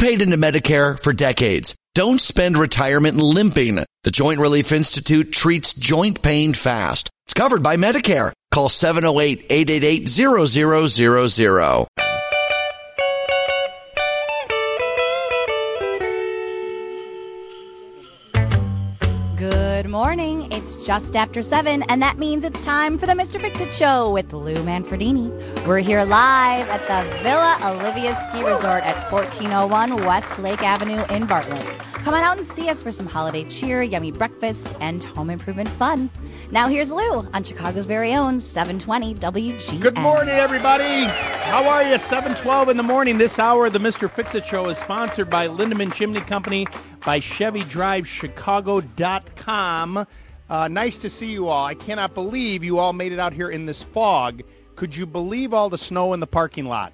paid into Medicare for decades. Don't spend retirement limping. The Joint Relief Institute treats joint pain fast. It's covered by Medicare. Call 708-888-0000. Good morning. It's just after 7, and that means it's time for the Mr. Fix-It Show with Lou Manfredini. We're here live at the Villa Olivia Ski Resort at 1401 West Lake Avenue in Bartlett. Come on out and see us for some holiday cheer, yummy breakfast, and home improvement fun. Now here's Lou on Chicago's very own 720 WGN. Good morning, everybody. How are you? 7:12 in the morning. This hour of the Mr. Fix-It Show is sponsored by Lindemann Chimney Company, by ChevyDriveChicago.com. Nice to see you all. I cannot believe you all made it out here in this fog. Could you believe all the snow in the parking lot?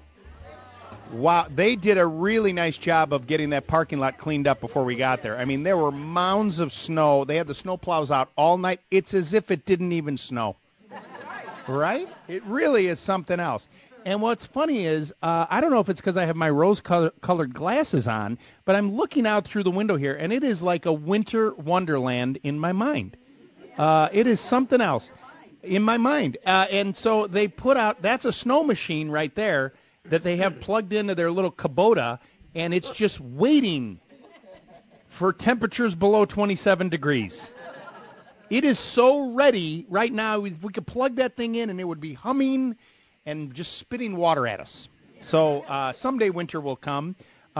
Wow, they did a really nice job of getting that parking lot cleaned up before we got there. I mean, there were mounds of snow. They had the snow plows out all night. It's as if it didn't even snow. Right? It really is something else. And what's funny is, I don't know if it's because I have my rose-colored glasses on, but I'm looking out through the window here, and it is like a winter wonderland in my mind. It is something else in my mind. And so they put out, that's a snow machine right there that they have plugged into their little Kubota, and it's just waiting for temperatures below 27 degrees. It is so ready right now. We could plug that thing in, and it would be humming and just spitting water at us. So someday winter will come.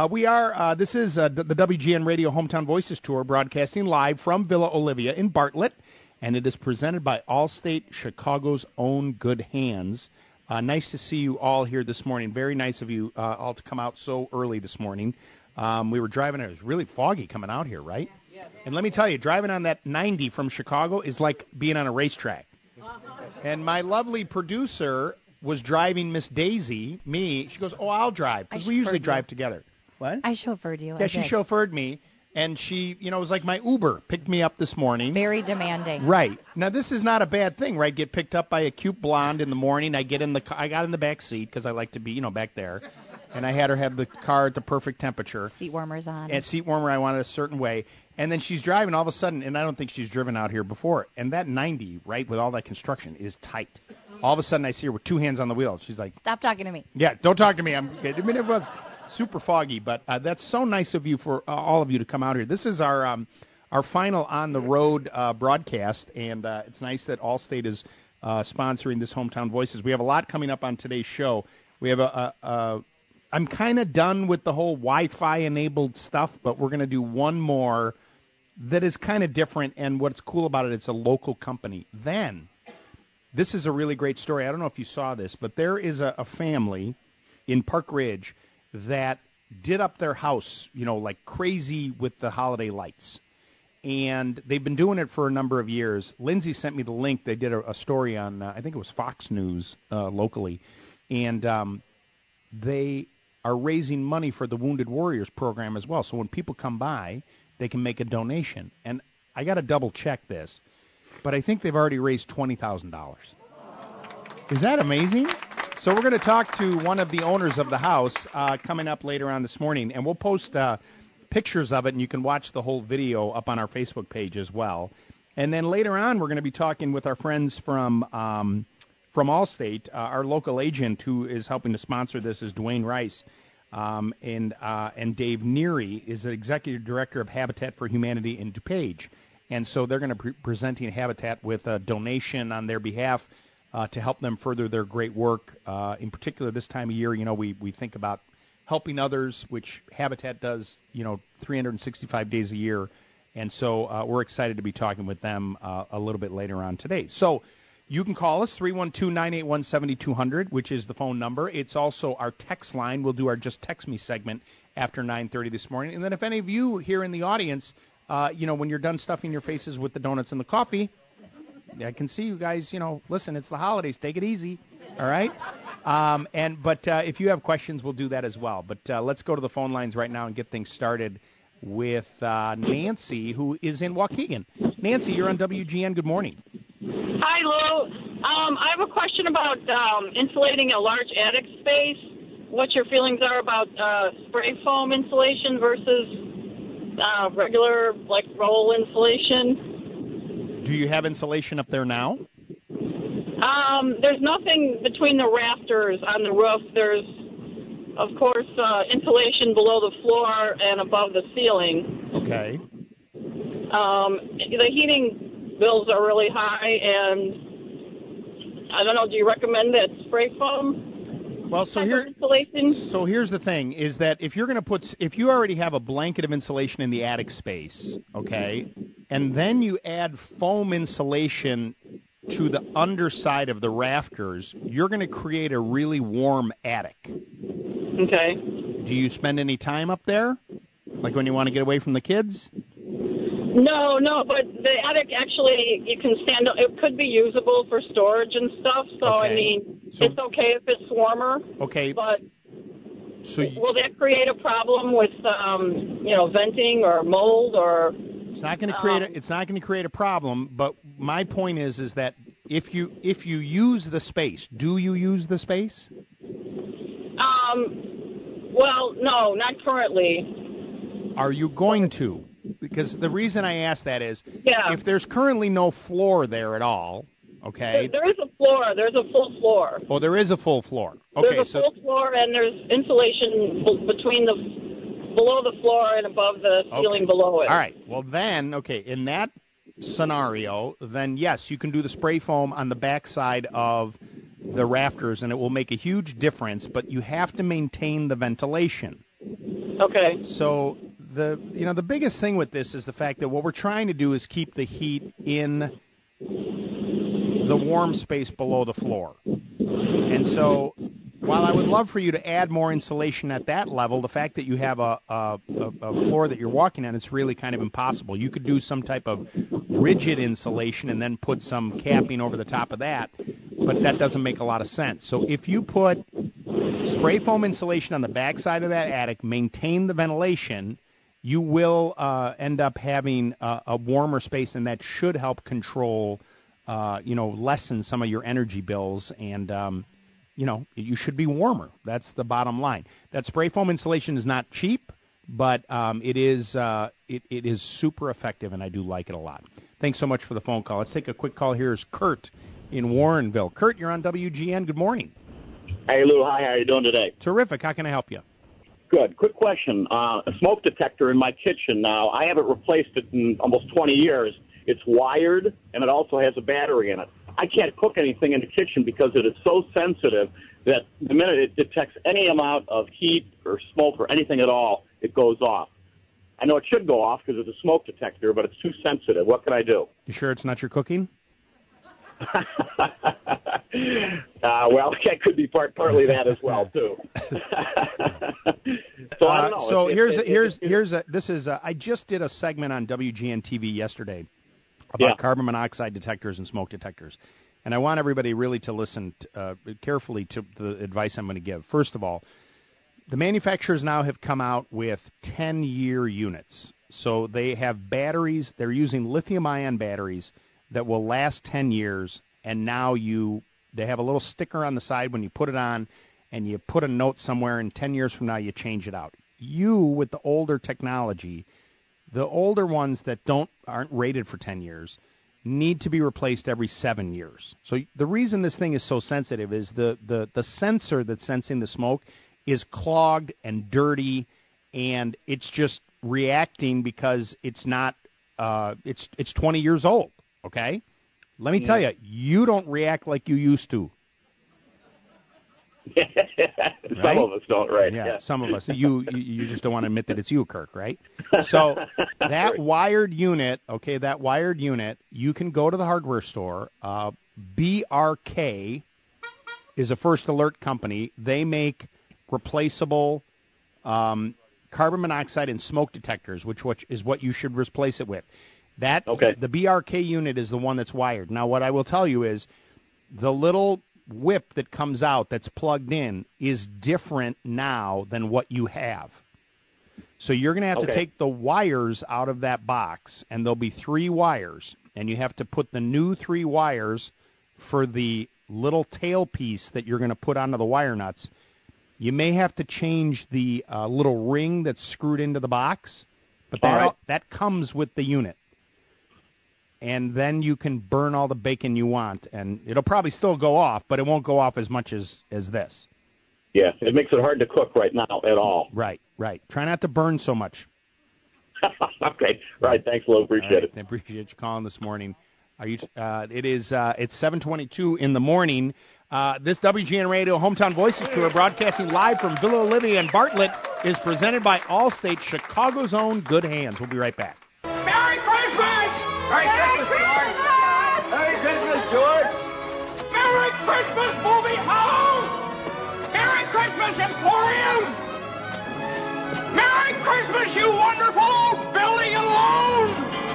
This is the WGN Radio Hometown Voices Tour, broadcasting live from Villa Olivia in Bartlett, and it is presented by Allstate, Chicago's own good hands. Nice to see you all here this morning. Very nice of you all to come out so early this morning. We were driving, it was really foggy coming out here, right? Yes. And let me tell you, driving on that 90 from Chicago is like being on a racetrack. And my lovely producer was driving Miss Daisy, me. She goes, oh, I'll drive, because we usually drive together. What? I chauffeured you. Yeah, she chauffeured me. And she, it was like my Uber picked me up this morning. Very demanding. Right. Now, this is not a bad thing, right? Get picked up by a cute blonde in the morning. I got in the back seat because I like to be, back there. And I had her have the car at the perfect temperature. Seat warmers on. And seat warmer I wanted a certain way. And then she's driving all of a sudden, and I don't think she's driven out here before. And that 90, right, with all that construction is tight. All of a sudden I see her with two hands on the wheel. She's like, stop talking to me. Yeah, don't talk to me. It was super foggy, but that's so nice of you for all of you to come out here. This is our final on-the-road broadcast, and it's nice that Allstate is sponsoring this Hometown Voices. We have a lot coming up on today's show. We have I'm kind of done with the whole Wi-Fi-enabled stuff, but we're going to do one more that is kind of different, and what's cool about it, it's a local company. Then, this is a really great story. I don't know if you saw this, but there is a family in Park Ridge that did up their house, like crazy with the holiday lights. And they've been doing it for a number of years. Lindsay sent me the link. They did a story on, I think it was Fox News locally. And they are raising money for the Wounded Warriors program as well. So when people come by, they can make a donation. And I got to double check this, but I think they've already raised $20,000. Is that amazing? So we're going to talk to one of the owners of the house coming up later on this morning, and we'll post pictures of it, and you can watch the whole video up on our Facebook page as well. And then later on, we're going to be talking with our friends from Allstate. Our local agent who is helping to sponsor this is Dwayne Rice, and Dave Neary is the executive director of Habitat for Humanity in DuPage. And so they're going to be presenting Habitat with a donation on their behalf to help them further their great work. In particular, this time of year, we think about helping others, which Habitat does, 365 days a year. And so we're excited to be talking with them a little bit later on today. So you can call us, 312-981-7200, which is the phone number. It's also our text line. We'll do our Just Text Me segment after 9:30 this morning. And then if any of you here in the audience, when you're done stuffing your faces with the donuts and the coffee, I can see you guys, listen, it's the holidays. Take it easy, all right? But if you have questions, we'll do that as well. But let's go to the phone lines right now and get things started with Nancy, who is in Waukegan. Nancy, you're on WGN. Good morning. Hi, Lou. I have a question about insulating a large attic space. what your feelings are about spray foam insulation versus regular, like, roll insulation. Do you have insulation up there now? There's nothing between the rafters on the roof. There's, of course, insulation below the floor and above the ceiling. Okay. The heating bills are really high, and I don't know, do you recommend that spray foam? Well, so here's the thing: is that if you're going to if you already have a blanket of insulation in the attic space, okay, and then you add foam insulation to the underside of the rafters, you're going to create a really warm attic. Okay. Do you spend any time up there, like when you want to get away from the kids? No, but the attic actually, you can stand. It could be usable for storage and stuff. So okay. I mean, it's okay if it's warmer. Okay. But so will that create a problem with, venting or mold or? It's not going to create. It's not going to create a problem. But my point is that if you use the space, do you use the space? Well, no, not currently. Are you going to? Because the reason I ask that is, if there's currently no floor there at all, okay? There is a floor. There's a full floor. Oh, there is a full floor. Okay, there's a full floor, and there's insulation between below the floor and above the ceiling below it. All right. Well, then, in that scenario, then yes, you can do the spray foam on the backside of the rafters, and it will make a huge difference. But you have to maintain the ventilation. Okay. So the biggest thing with this is the fact that what we're trying to do is keep the heat in the warm space below the floor. And so while I would love for you to add more insulation at that level, the fact that you have a floor that you're walking on, it's really kind of impossible. You could do some type of rigid insulation and then put some capping over the top of that, but that doesn't make a lot of sense. So if you put spray foam insulation on the backside of that attic, maintain the ventilation, you will end up having a warmer space, and that should help control, lessen some of your energy bills, and, you should be warmer. That's the bottom line. That spray foam insulation is not cheap, but it is super effective, and I do like it a lot. Thanks so much for the phone call. Let's take a quick call. Here's Kurt in Warrenville. Kurt, you're on WGN. Good morning. Hey, Lou. Hi. How are you doing today? Terrific. How can I help you? Good. Quick question. A smoke detector in my kitchen now. I haven't replaced it in almost 20 years. It's wired, and it also has a battery in it. I can't cook anything in the kitchen because it is so sensitive that the minute it detects any amount of heat or smoke or anything at all, it goes off. I know it should go off because it's a smoke detector, but it's too sensitive. What can I do? You sure it's not your cooking? Well, that could be partly that as well too. So I don't know. So I just did a segment on WGN TV yesterday about carbon monoxide detectors and smoke detectors, and I want everybody really to listen carefully to the advice I'm going to give. First of all, the manufacturers now have come out with 10-year units, so they have batteries. They're using lithium-ion batteries that will last 10 years, and now they have a little sticker on the side when you put it on, and you put a note somewhere, and 10 years from now you change it out. With the older technology, the older ones that aren't rated for 10 years need to be replaced every 7 years. So the reason this thing is so sensitive is the sensor that's sensing the smoke is clogged and dirty, and it's just reacting because it's not it's 20 years old. Okay? Let me tell you, you don't react like you used to. Some of us don't, right? Yeah, some of us. You just don't want to admit that it's you, Kirk, right? So that wired unit, you can go to the hardware store. BRK is a First Alert company. They make replaceable carbon monoxide and smoke detectors, which is what you should replace it with. The BRK unit is the one that's wired. Now, what I will tell you is the little whip that comes out that's plugged in is different now than what you have. So you're going to have to take the wires out of that box, and there'll be 3 wires, and you have to put the new 3 wires for the little tailpiece that you're going to put onto the wire nuts. You may have to change the little ring that's screwed into the box, but that comes with the unit. And then you can burn all the bacon you want, and it'll probably still go off, but it won't go off as much as this. Yeah, it makes it hard to cook right now at all. Right. Try not to burn so much. Okay. Right. Thanks, Lou. Appreciate it. I appreciate you calling this morning. It's 7:22 in the morning. This WGN Radio Hometown Voices Tour, broadcasting live from Villa Olivia and Bartlett, is presented by Allstate, Chicago's own Good Hands. We'll be right back. Merry Christmas! Merry Christmas, George! Merry Christmas, George! Merry Christmas, Movie House! Merry Christmas, Emporium! Merry Christmas, you wonderful building and loan!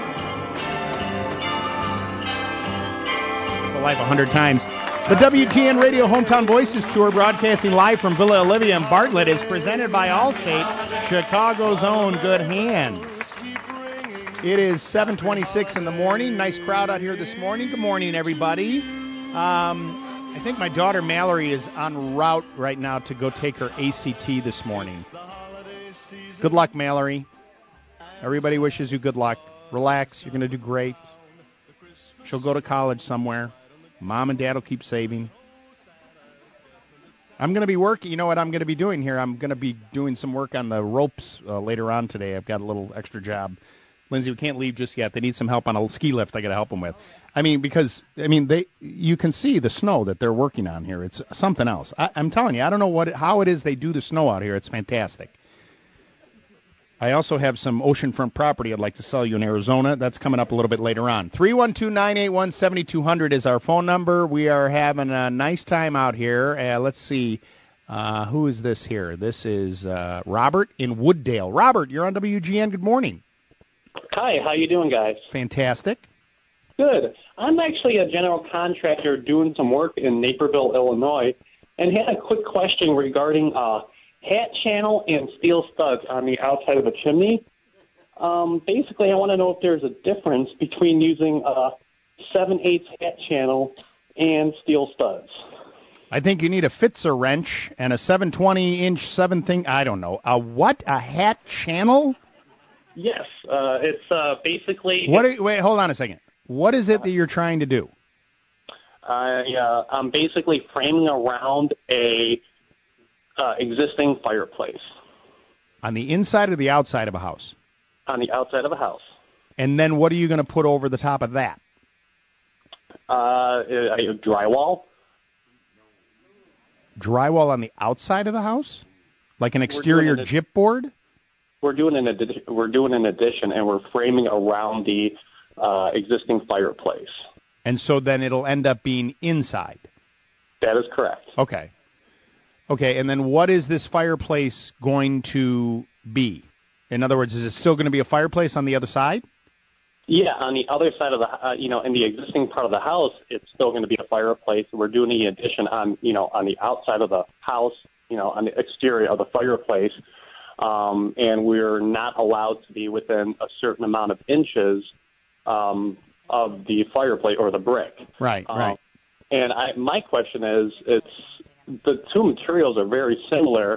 Live 100 times. The WGN Radio Hometown Voices Tour, broadcasting live from Villa Olivia and Bartlett, is presented by Allstate, Chicago's own Good Hands. It is 7:26 in the morning. Nice crowd out here this morning. Good morning, everybody. I think my daughter Mallory is en route right now to go take her ACT this morning. Good luck, Mallory. Everybody wishes you good luck. Relax. You're going to do great. She'll go to college somewhere. Mom and Dad will keep saving. I'm going to be working. You know what I'm going to be doing here? I'm going to be doing some work on the ropes later on today. I've got a little extra job. Lindsay, we can't leave just yet. They need some help on a ski lift I got to help them with. You can see the snow that they're working on here. It's something else. I'm telling you, I don't know how it is they do the snow out here. It's fantastic. I also have some oceanfront property I'd like to sell you in Arizona. That's coming up a little bit later on. 312-981-7200 is our phone number. We are having a nice time out here. Let's see. Who is this here? This is Robert in Wooddale. Robert, you're on WGN. Good morning. Hi, how you doing, guys? Fantastic. Good. I'm actually a general contractor doing some work in Naperville, Illinois, and had a quick question regarding hat channel and steel studs on the outside of a chimney. Basically, I want to know if there's a difference between using a 7/8 hat channel and steel studs. I think you need a Fitzer wrench and a 720-inch 7 thing. I don't know. A what? A hat channel? Yes. It's basically... Wait, hold on a second. What is it that you're trying to do? I'm basically framing around a existing fireplace. On the inside or the outside of a house? On the outside of a house. And then what are you going to put over the top of that? Drywall. Drywall on the outside of the house? Like an exterior gypboard? We're doing an addition, and we're framing around the existing fireplace. And so then it'll end up being inside? That is correct. Okay, and then what is this fireplace going to be? In other words, is it still going to be a fireplace on the other side? Yeah, on the other side of the, in the existing part of the house, it's still going to be a fireplace. We're doing the addition on the outside of the house, on the exterior of the fireplace. And we're not allowed to be within a certain amount of inches of the fireplace or the brick. Right. And my question is, the two materials are very similar.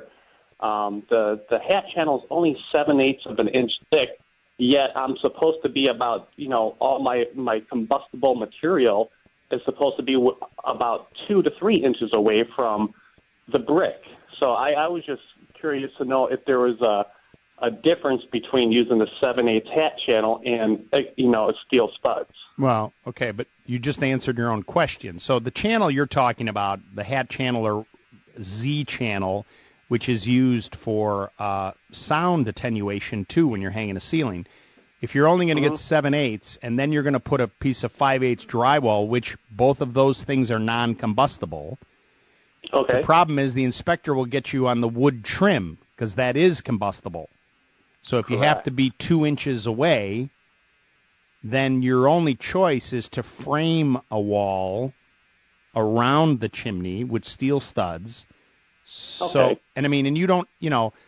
The hat channel is only 7/8 of an inch thick, yet I'm supposed to be about, all my combustible material is supposed to be about 2 to 3 inches away from the brick. So I was just curious to know if there was a difference between using the 7/8 hat channel and, steel studs. Well, okay, but you just answered your own question. So the channel you're talking about, the hat channel or Z channel, which is used for sound attenuation, too, when you're hanging a ceiling. If you're only going to get 7/8 and then you're going to put a piece of 5/8 drywall, which both of those things are non-combustible, okay. The problem is the inspector will get you on the wood trim because that is combustible. So if you have to be 2 inches away, then your only choice is to frame a wall around the chimney with steel studs. So, and you don't,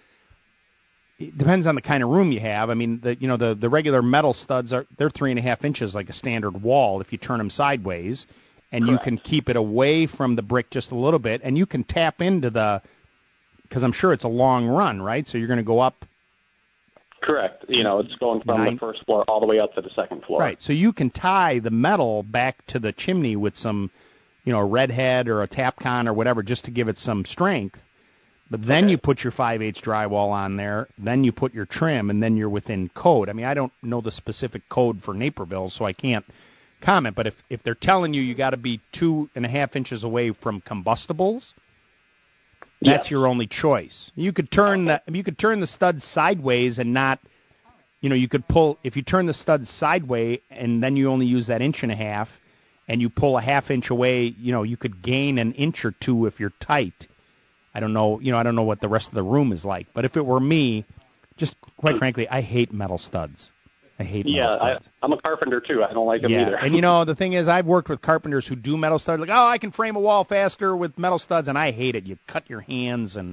it depends on the kind of room you have. I mean, the regular metal studs they're 3.5 inches like a standard wall if you turn them sideways, and you can keep it away from the brick just a little bit, and you can tap into the because I'm sure it's a long run, right? So you're going to go up. Correct. It's going from the first floor all the way up to the second floor. Right. So you can tie the metal back to the chimney with some, a red head or a Tapcon or whatever, just to give it some strength. But then you put your 5/8 drywall on there, then you put your trim, and then you're within code. I mean, I don't know the specific code for Naperville, so I can't comment. But if they're telling you got to be 2.5 inches away from combustibles, that's your only choice. You could turn the stud sideways and not, you could pull, if you turn the stud sideways and then you only use that 1.5 inches and you pull a 1/2 inch away, you could gain an inch or two if you're tight. I don't know, I don't know what the rest of the room is like. But if it were me, just quite frankly, I hate metal studs. I hate metal studs. I'm a carpenter, too. I don't like them either. And, the thing is, I've worked with carpenters who do metal studs. Like, I can frame a wall faster with metal studs, and I hate it. You cut your hands, and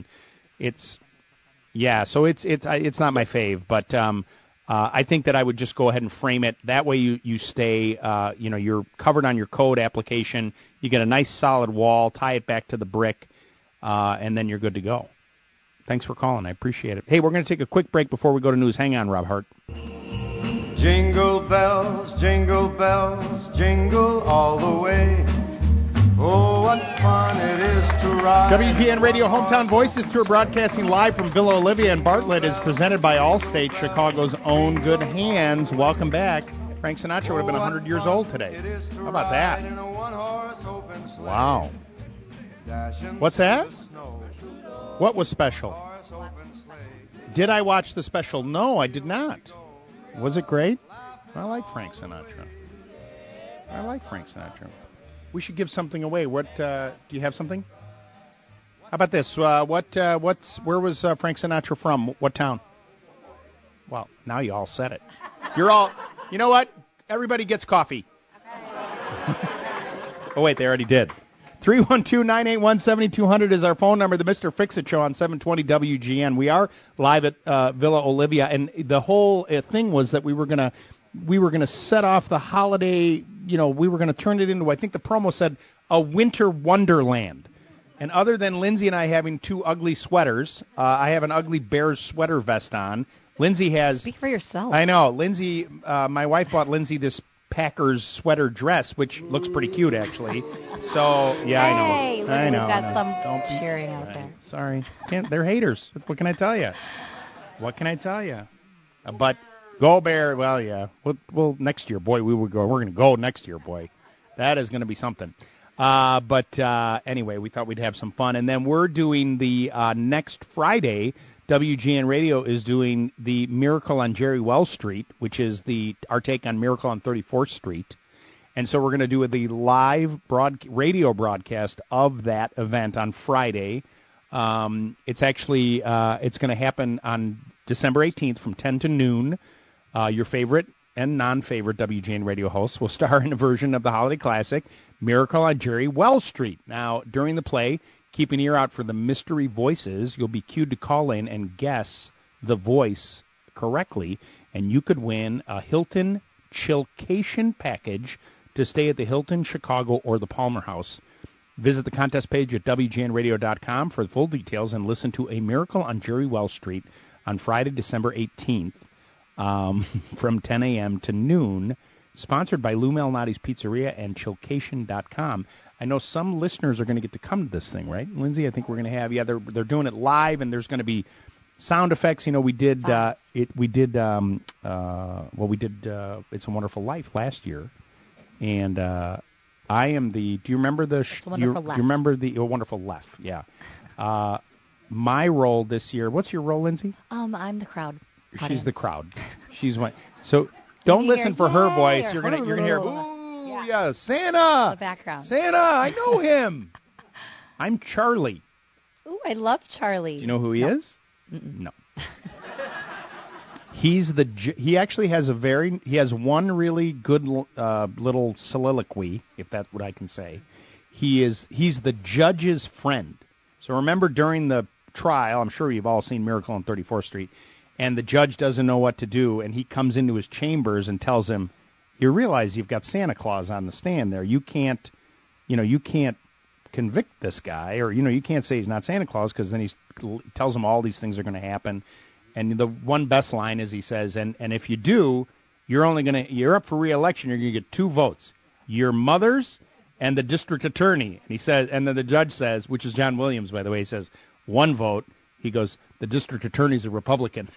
so it's not my fave. But I think that I would just go ahead and frame it. That way you stay, you're covered on your code application. You get a nice solid wall, tie it back to the brick, and then you're good to go. Thanks for calling. I appreciate it. Hey, we're going to take a quick break before we go to news. Hang on, Rob Hart. Jingle bells, jingle all the way. Oh, what fun it is to ride. WGN Radio Hometown Voices Tour, broadcasting live from Villa Olivia and Bartlett, is presented by Allstate, Chicago's own good hands. Welcome back. Frank Sinatra would have been 100 years old today. How about that? Wow. What's that? What was special? Did I watch the special? No, I did not. Was it great? I like Frank Sinatra. We should give something away. What do you have something? How about this? Where was Frank Sinatra from? What town? Well, now you all said it. You're all. You know what? Everybody gets coffee. Oh wait, they already did. 312-981-7200 is our phone number. The Mr. Fix-It Show on 720 WGN. We are live at Villa Olivia, and the whole thing was that we were gonna set off the holiday. We were gonna turn it into, I think the promo said, a winter wonderland. And other than Lindsay and I having two ugly sweaters, I have an ugly Bears sweater vest on. Lindsay has. Speak for yourself. I know, Lindsay. My wife bought Lindsay this Packers sweater dress, which looks pretty cute, actually. So, yeah, I know. I know. We've got some cheering out there. Sorry. They're haters. What can I tell you? But go Bear. Well, yeah. Well, next year, boy, we're going to go next year, boy. That is going to be something. But anyway, we thought we'd have some fun. And then we're doing the next Friday, WGN Radio is doing the Miracle on Jerry Wells Street, which is our take on Miracle on 34th Street. And so we're going to do the live radio broadcast of that event on Friday. It's actually it's going to happen on December 18th from 10 to noon. Your favorite and non-favorite WGN Radio hosts will star in a version of the holiday classic, Miracle on Jerry Wells Street. Now, during the play, keep an ear out for the mystery voices. You'll be cued to call in and guess the voice correctly, and you could win a Hilton Chillcation package to stay at the Hilton, Chicago, or the Palmer House. Visit the contest page at WGNradio.com for the full details and listen to A Miracle on Jerry Wells Street on Friday, December 18th from 10 a.m. to noon, sponsored by Lou Malnati's Pizzeria and Chillcation.com. I know some listeners are going to get to come to this thing, right, Lindsay? I think we're going to have, they're doing it live, and there's going to be sound effects. We did It's a Wonderful Life last year, and I am do you remember the? You remember the Wonderful Left? Yeah. My role this year. What's your role, Lindsay? I'm the crowd. She's the crowd. She's one. So don't listen for her voice. You're gonna hear. Ooh, yeah, Santa. The background. Santa, I know him. I'm Charlie. Ooh, I love Charlie. Do you know who he is? Mm-mm. No. He actually has he has one really good little soliloquy, if that's what I can say. He's the judge's friend. So remember during the trial, I'm sure you've all seen Miracle on 34th Street, and the judge doesn't know what to do, and he comes into his chambers and tells him, you realize you've got Santa Claus on the stand there. You can't convict this guy, or you can't say he's not Santa Claus because then he tells him all these things are going to happen. And the one best line is he says, and if you do, you're up for re-election. You're going to get 2 votes, your mother's and the district attorney. And he says, and then the judge says, which is John Williams, by the way, he says 1 vote. He goes, the district attorney's a Republican.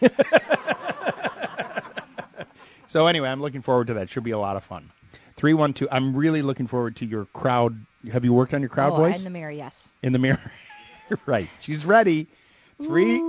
So anyway, I'm looking forward to that. Should be a lot of fun. 312. I'm really looking forward to your crowd. Have you worked on your crowd voice? In the mirror, yes. In the mirror. Right. She's ready. 3.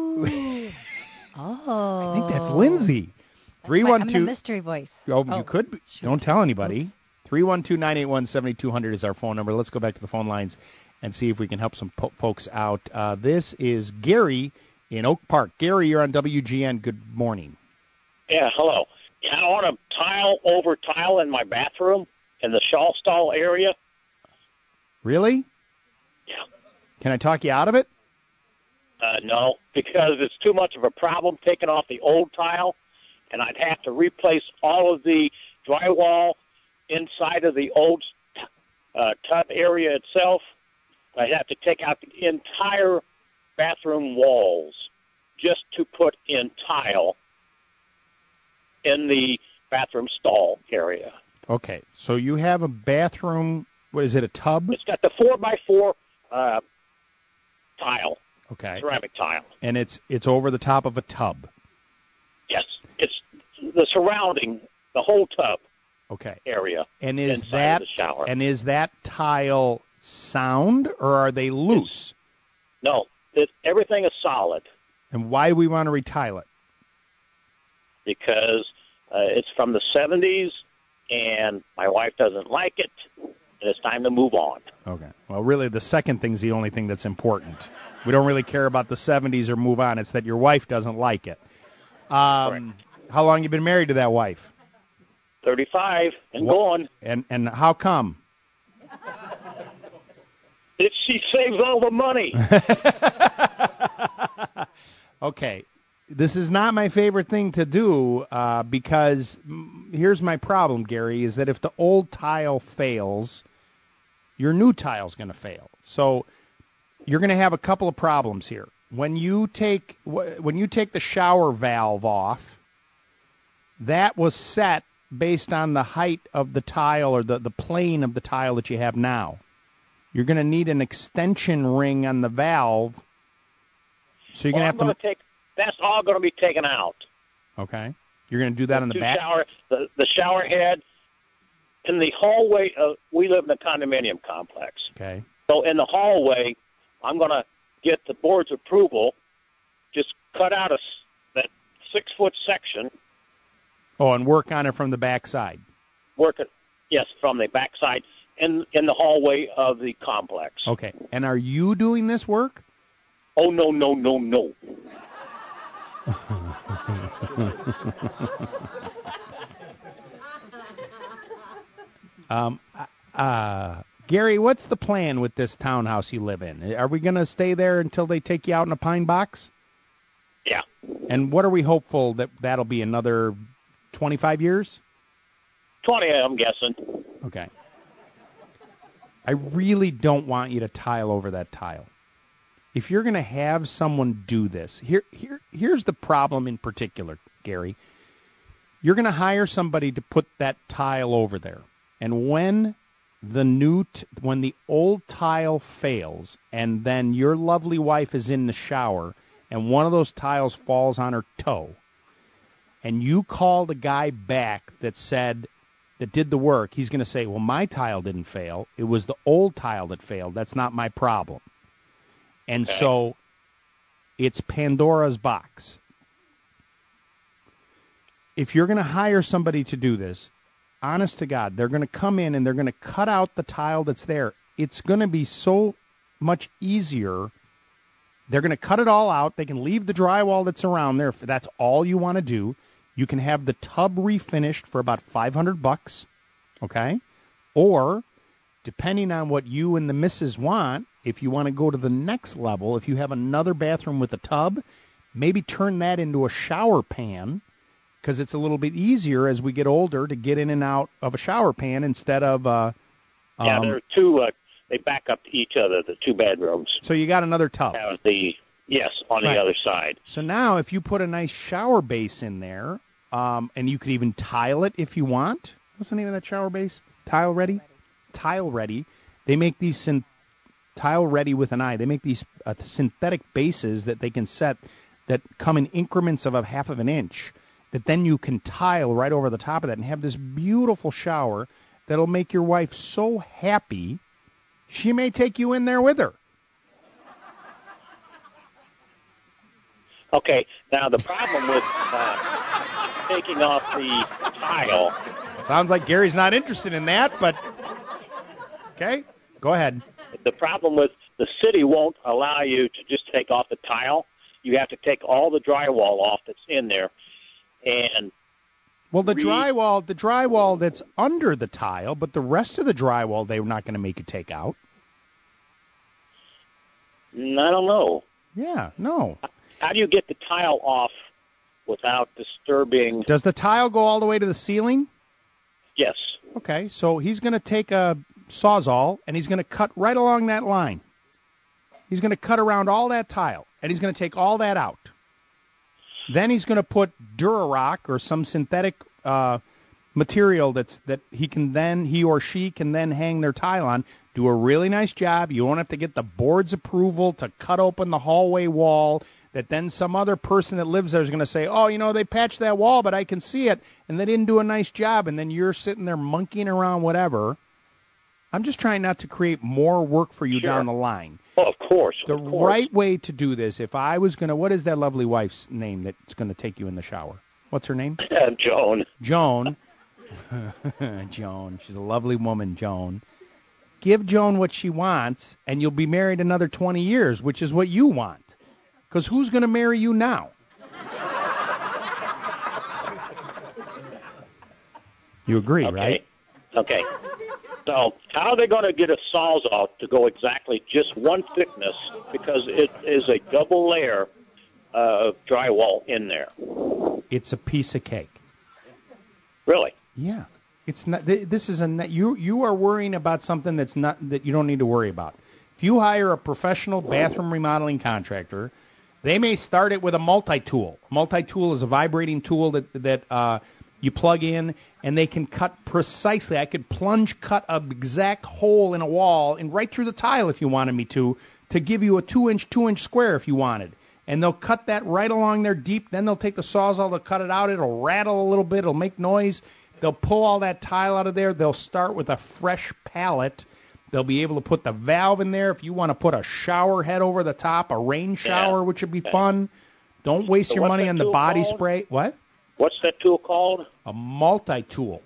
Oh. I think that's Lindsay. 312. I'm the mystery voice. Oh, you could be. Don't tell anybody. 312-981-7200 is our phone number. Let's go back to the phone lines and see if we can help some folks out. This is Gary in Oak Park. Gary, you're on WGN. Good morning. Yeah, hello. I want a tile in my bathroom in the shawl stall area. Really? Yeah. Can I talk you out of it? No, because it's too much of a problem taking off the old tile, and I'd have to replace all of the drywall inside of the old tub area itself. I'd have to take out the entire bathroom walls just to put in tile in the bathroom stall area. Okay, so you have a bathroom, what is it, a tub? It's got the 4x4 tile. Okay. Ceramic tile. And it's over the top of a tub. Yes. It's the surrounding, the whole tub. Okay. Area. And is that the shower. And is that tile sound or are they loose? No. Everything is solid. And why do we want to retile it? Because it's from the 70s, and my wife doesn't like it, and it's time to move on. Okay. Well, really, the second thing's the only thing that's important. We don't really care about the 70s or move on. It's that your wife doesn't like it. Correct. How long you been married to that wife? 35 and going. And how come? She saves all the money. Okay. This is not my favorite thing to do because here's my problem, Gary, is that if the old tile fails, your new tile's going to fail. So you're going to have a couple of problems here. When you take the shower valve off, that was set based on the height of the tile or the plane of the tile that you have now. You're going to need an extension ring on the valve. So you're going to have to. That's all going to be taken out. Okay. You're going to do that on the back? The shower head. In the hallway, we live in a condominium complex. Okay. So in the hallway, I'm going to get the board's approval, just cut out that 6-foot section. Oh, and work on it from the back side. Yes, from the back side in the hallway of the complex. Okay. And are you doing this work? Oh, no. Gary, what's the plan with this townhouse you live in? Are we going to stay there until they take you out in a pine box? Yeah. And what are we hopeful that'll be, another 25 years? 20, I'm guessing. Okay. I really don't want you to tile over that tile. If you're going to have someone do this, here's the problem in particular, Gary. You're going to hire somebody to put that tile over there. And when the old tile fails and then your lovely wife is in the shower and one of those tiles falls on her toe and you call the guy back that did the work, he's going to say, well, my tile didn't fail. It was the old tile that failed. That's not my problem. And so it's Pandora's box. If you're going to hire somebody to do this, honest to God, they're going to come in and they're going to cut out the tile that's there. It's going to be so much easier. They're going to cut it all out. They can leave the drywall that's around there. If that's all you want to do, you can have the tub refinished for about $500, okay? Or, depending on what you and the missus want, if you want to go to the next level, if you have another bathroom with a tub, maybe turn that into a shower pan, because it's a little bit easier as we get older to get in and out of a shower pan instead of... there are two They back up to each other, the two bedrooms. So you got another tub. On the other side. So now if you put a nice shower base in there, and you could even tile it if you want. What's the name of that shower base? Tile Ready? Tile Ready. They make these Tile Ready with an I. They make these synthetic bases that they can set that come in increments of a half of an inch that then you can tile right over the top of that and have this beautiful shower that'll make your wife so happy she may take you in there with her. Okay, now the problem with taking off the tile... Sounds like Gary's not interested in that, but... Okay, go ahead. The problem with the city won't allow you to just take off the tile. You have to take all the drywall off that's in there. And well, the drywall that's under the tile, but the rest of the drywall they're not going to make you take out. I don't know. Yeah, no. How do you get the tile off without disturbing... Does the tile go all the way to the ceiling? Yes. Okay, so he's going to take a Sawzall, and he's going to cut right along that line. He's going to cut around all that tile, and he's going to take all that out. Then he's going to put Durarock or some synthetic material that he or she can then hang their tile on. Do a really nice job. You won't have to get the board's approval to cut open the hallway wall that then some other person that lives there is going to say, oh, they patched that wall, but I can see it, and they didn't do a nice job, and then you're sitting there monkeying around, whatever. I'm just trying not to create more work for you down the line. Oh, of course. The right way to do this, if I was going to, what is that lovely wife's name that's going to take you in the shower? What's her name? Joan. Joan. Joan. She's a lovely woman, Joan. Give Joan what she wants, and you'll be married another 20 years, which is what you want. Because who's going to marry you now? You agree, right? Okay. So how are they going to get a Sawzall to go exactly just one thickness because it is a double layer of drywall in there? It's a piece of cake. Really? Yeah. It's not. This is you are worrying about something that you don't need to worry about. If you hire a professional bathroom remodeling contractor, they may start it with a multi-tool. A multi-tool is a vibrating tool that you plug in, and they can cut precisely. I could plunge cut an exact hole in a wall and right through the tile if you wanted me to give you a 2-inch square if you wanted. And they'll cut that right along there deep. Then they'll take the Sawzall, they'll cut it out. It'll rattle a little bit. It'll make noise. They'll pull all that tile out of there. They'll start with a fresh pallet. They'll be able to put the valve in there if you want to put a shower head over the top, a rain shower, which would be fun. Don't waste your money on the body spray. What? What's that tool called? A multi-tool.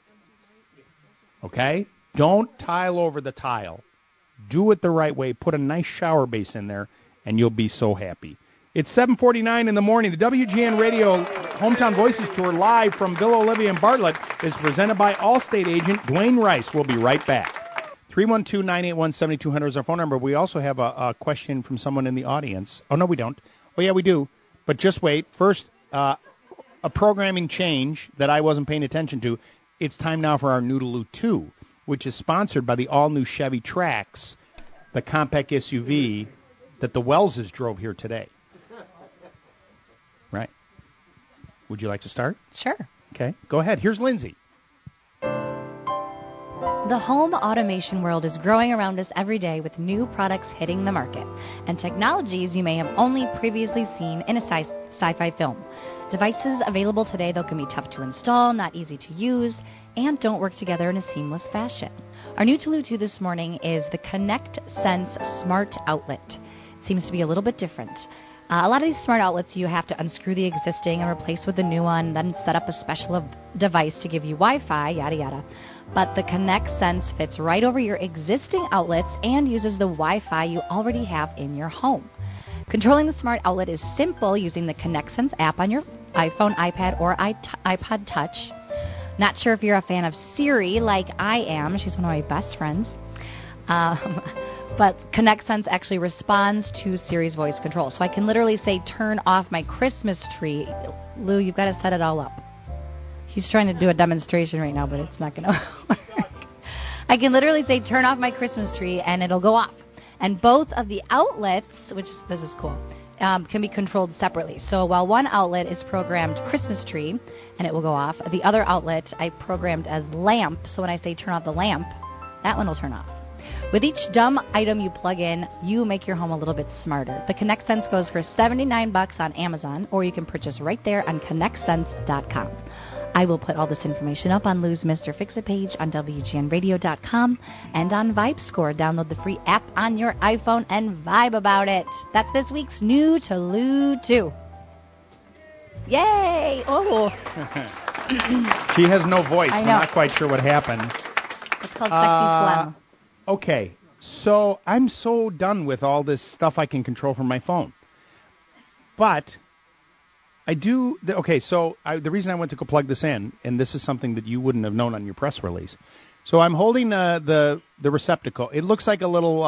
Okay? Don't tile over the tile. Do it the right way. Put a nice shower base in there, and you'll be so happy. It's 7:49 in the morning. The WGN Radio Hometown Voices Tour live from Villa Olivia and Bartlett is presented by Allstate agent Dwayne Rice. We'll be right back. 312-981-7200 is our phone number. We also have a question from someone in the audience. Oh, no, we don't. Oh, yeah, we do. But just wait. First, a programming change that I wasn't paying attention to. It's time now for our Noodaloo 2, which is sponsored by the all-new Chevy Trax, the compact SUV that the Wellses drove here today. Right. Would you like to start? Sure. Okay. Go ahead. Here's Lindsay. The home automation world is growing around us every day with new products hitting the market and technologies you may have only previously seen in a sci-fi film. Devices available today, though, can be tough to install, not easy to use, and don't work together in a seamless fashion. Our new Noodaloo 2 this morning is the Connect Sense Smart Outlet. It seems to be a little bit different. A lot of these smart outlets, you have to unscrew the existing and replace with a new one, then set up a special device to give you Wi-Fi, yada, yada. But the Connect Sense fits right over your existing outlets and uses the Wi-Fi you already have in your home. Controlling the smart outlet is simple using the Connect Sense app on your iPhone, iPad, or iPod Touch. Not sure if you're a fan of Siri like I am. She's one of my best friends. But Connect Sense actually responds to Siri's voice control. So I can literally say, turn off my Christmas tree. Lou, you've got to set it all up. He's trying to do a demonstration right now, but it's not going to work. I can literally say, turn off my Christmas tree, and it'll go off. And both of the outlets, which this is cool, can be controlled separately. So while one outlet is programmed Christmas tree, and it will go off, the other outlet I programmed as lamp. So when I say turn off the lamp, that one will turn off. With each dumb item you plug in, you make your home a little bit smarter. The ConnectSense goes for $79 on Amazon, or you can purchase right there on ConnectSense.com. I will put all this information up on Lou's Mr. Fix-It page on WGNradio.com and on VibeScore. Download the free app on your iPhone and vibe about it. That's this week's New to Lou 2. Yay! Oh. She has no voice. I I'm know. not quite sure what happened. It's called Sexy Phlegm. Okay, so I'm so done with all this stuff I can control from my phone. But I do. The reason I went to go plug this in, and this is something that you wouldn't have known on your press release. So I'm holding the receptacle. It looks like a little,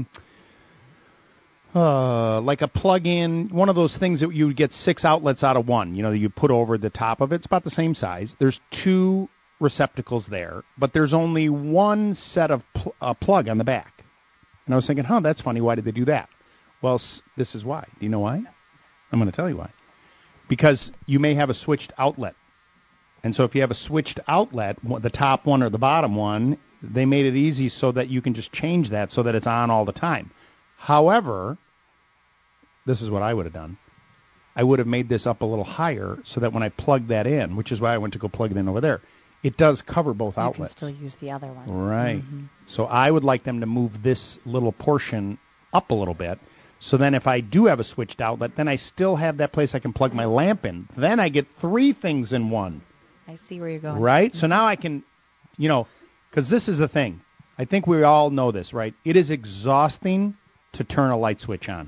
like a plug-in, one of those things that you would get 6 outlets out of one. You know, you put over the top of it. It's about the same size. There's 2 receptacles there, but there's only one set of plug on the back. And I was thinking, that's funny. Why did they do that? Well, this is why. Do you know why? I'm going to tell you why. Because you may have a switched outlet. And so if you have a switched outlet, the top one or the bottom one, they made it easy so that you can just change that so that it's on all the time. However, this is what I would have done. I would have made this up a little higher so that when I plug that in, which is why I went to go plug it in over there, it does cover both outlets. You can still use the other one. Right. Mm-hmm. So I would like them to move this little portion up a little bit. So then if I do have a switched outlet, then I still have that place I can plug my lamp in. Then I get 3 things in one. I see where you're going. Right? Mm-hmm. So now I can, because this is the thing. I think we all know this, right? It is exhausting to turn a light switch on.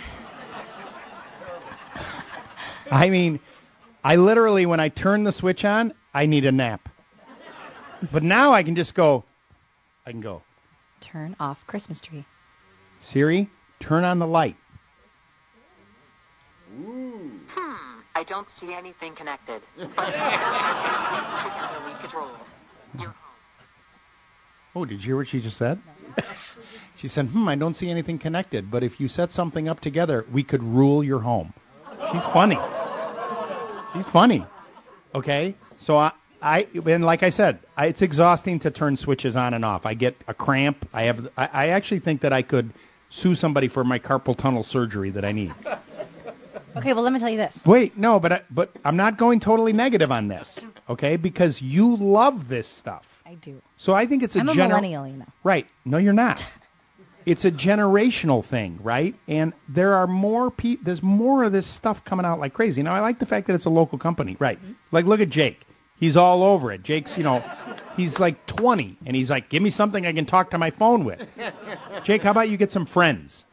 I mean, I literally, when I turn the switch on, I need a nap. But now I can just go. Turn off Christmas tree. Siri, turn on the light. I don't see anything connected. Together we control your home. Oh, did you hear what she just said? No. She said, I don't see anything connected, but if you set something up together, we could rule your home. She's funny. She's funny. Okay? So and like I said, it's exhausting to turn switches on and off. I get a cramp. I actually think that I could sue somebody for my carpal tunnel surgery that I need. Okay, well, let me tell you this. Wait, no, but I'm not going totally negative on this, okay? Because you love this stuff. I do. So I think it's I'm a millennial, you know. Right. No, you're not. It's a generational thing, right? And there are there's more of this stuff coming out like crazy. Now, I like the fact that it's a local company. Right. Mm-hmm. Like, look at Jake. He's all over it. Jake's, he's like 20, and he's like, give me something I can talk to my phone with. Jake, how about you get some friends?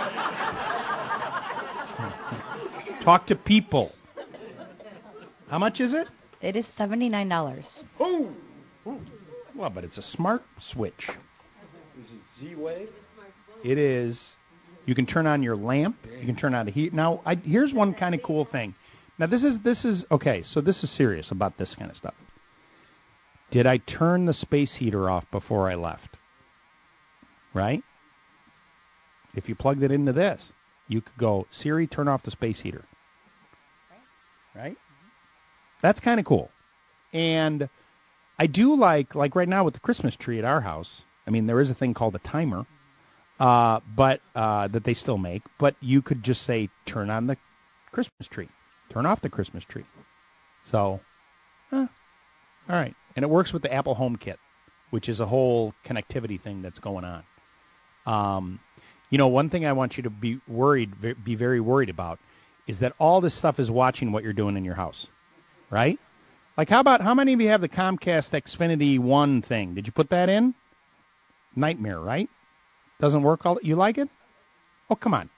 Talk to people. How much is it? It is $79. Oh. Well, but it's a smart switch. Is it Z-Wave? It is. You can turn on your lamp. You can turn on the heat. Now, here's one kind of cool thing. Now, this is okay, so this is serious about this kind of stuff. Did I turn the space heater off before I left? Right? If you plugged it into this, you could go, Siri, turn off the space heater. Right? That's kind of cool. And I do like right now with the Christmas tree at our house, I mean, there is a thing called a timer, but that they still make, but you could just say, turn on the Christmas tree. Turn off the Christmas tree. So, all right. And it works with the Apple HomeKit, which is a whole connectivity thing that's going on. One thing I want you to be very worried about is that all this stuff is watching what you're doing in your house, right? Like, how many of you have the Comcast Xfinity One thing? Did you put that in? Nightmare, right? Doesn't work you like it? Oh, come on.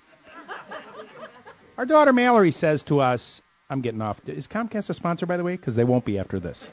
Our daughter Mallory says to us, I'm getting off. Is Comcast a sponsor, by the way? Because they won't be after this.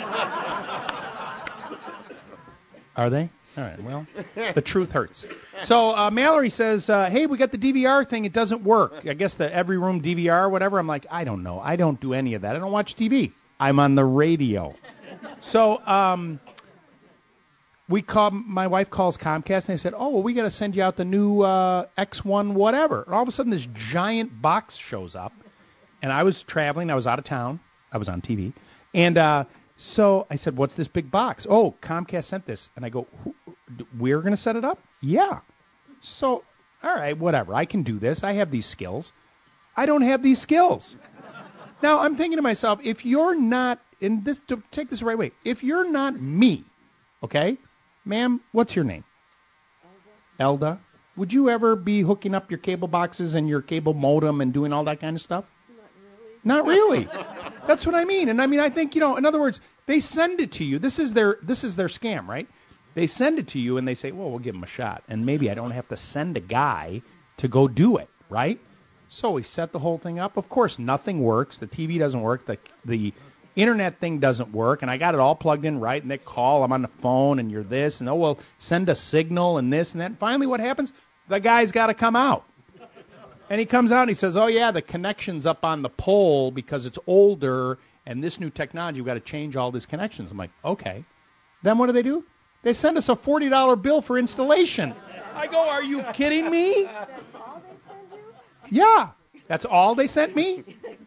Are they? All right, well, the truth hurts. So Mallory says, hey, we got the DVR thing. It doesn't work. I guess the every room DVR or whatever. I'm like, I don't know. I don't do any of that. I don't watch TV. I'm on the radio. So My wife calls Comcast, and they said, oh, well, we got to send you out the new X1 whatever. And all of a sudden, this giant box shows up, and I was traveling. I was out of town. I was on TV. And so I said, what's this big box? Oh, Comcast sent this. And I go, we're going to set it up? Yeah. So, all right, whatever. I can do this. I have these skills. I don't have these skills. Now, I'm thinking to myself, if you're not, take this the right way, if you're not me, okay, ma'am, what's your name? Elda. Would you ever be hooking up your cable boxes and your cable modem and doing all that kind of stuff? Not really. That's what I mean. And I think, in other words, they send it to you. This is their scam, right? They send it to you and they say, well, we'll give them a shot. And maybe I don't have to send a guy to go do it, right? So we set the whole thing up. Of course, nothing works. The TV doesn't work. The internet thing doesn't work. And I got it all plugged in right. And they call. I'm on the phone and you're this. And, oh, well, send a signal and this and that. And finally what happens? The guy's got to come out. And he comes out and he says, oh, yeah, the connection's up on the pole because it's older and this new technology, we've got to change all these connections. I'm like, okay. Then what do? They send us a $40 bill for installation. I go, are you kidding me? That's all they send you? Yeah. That's all they sent me?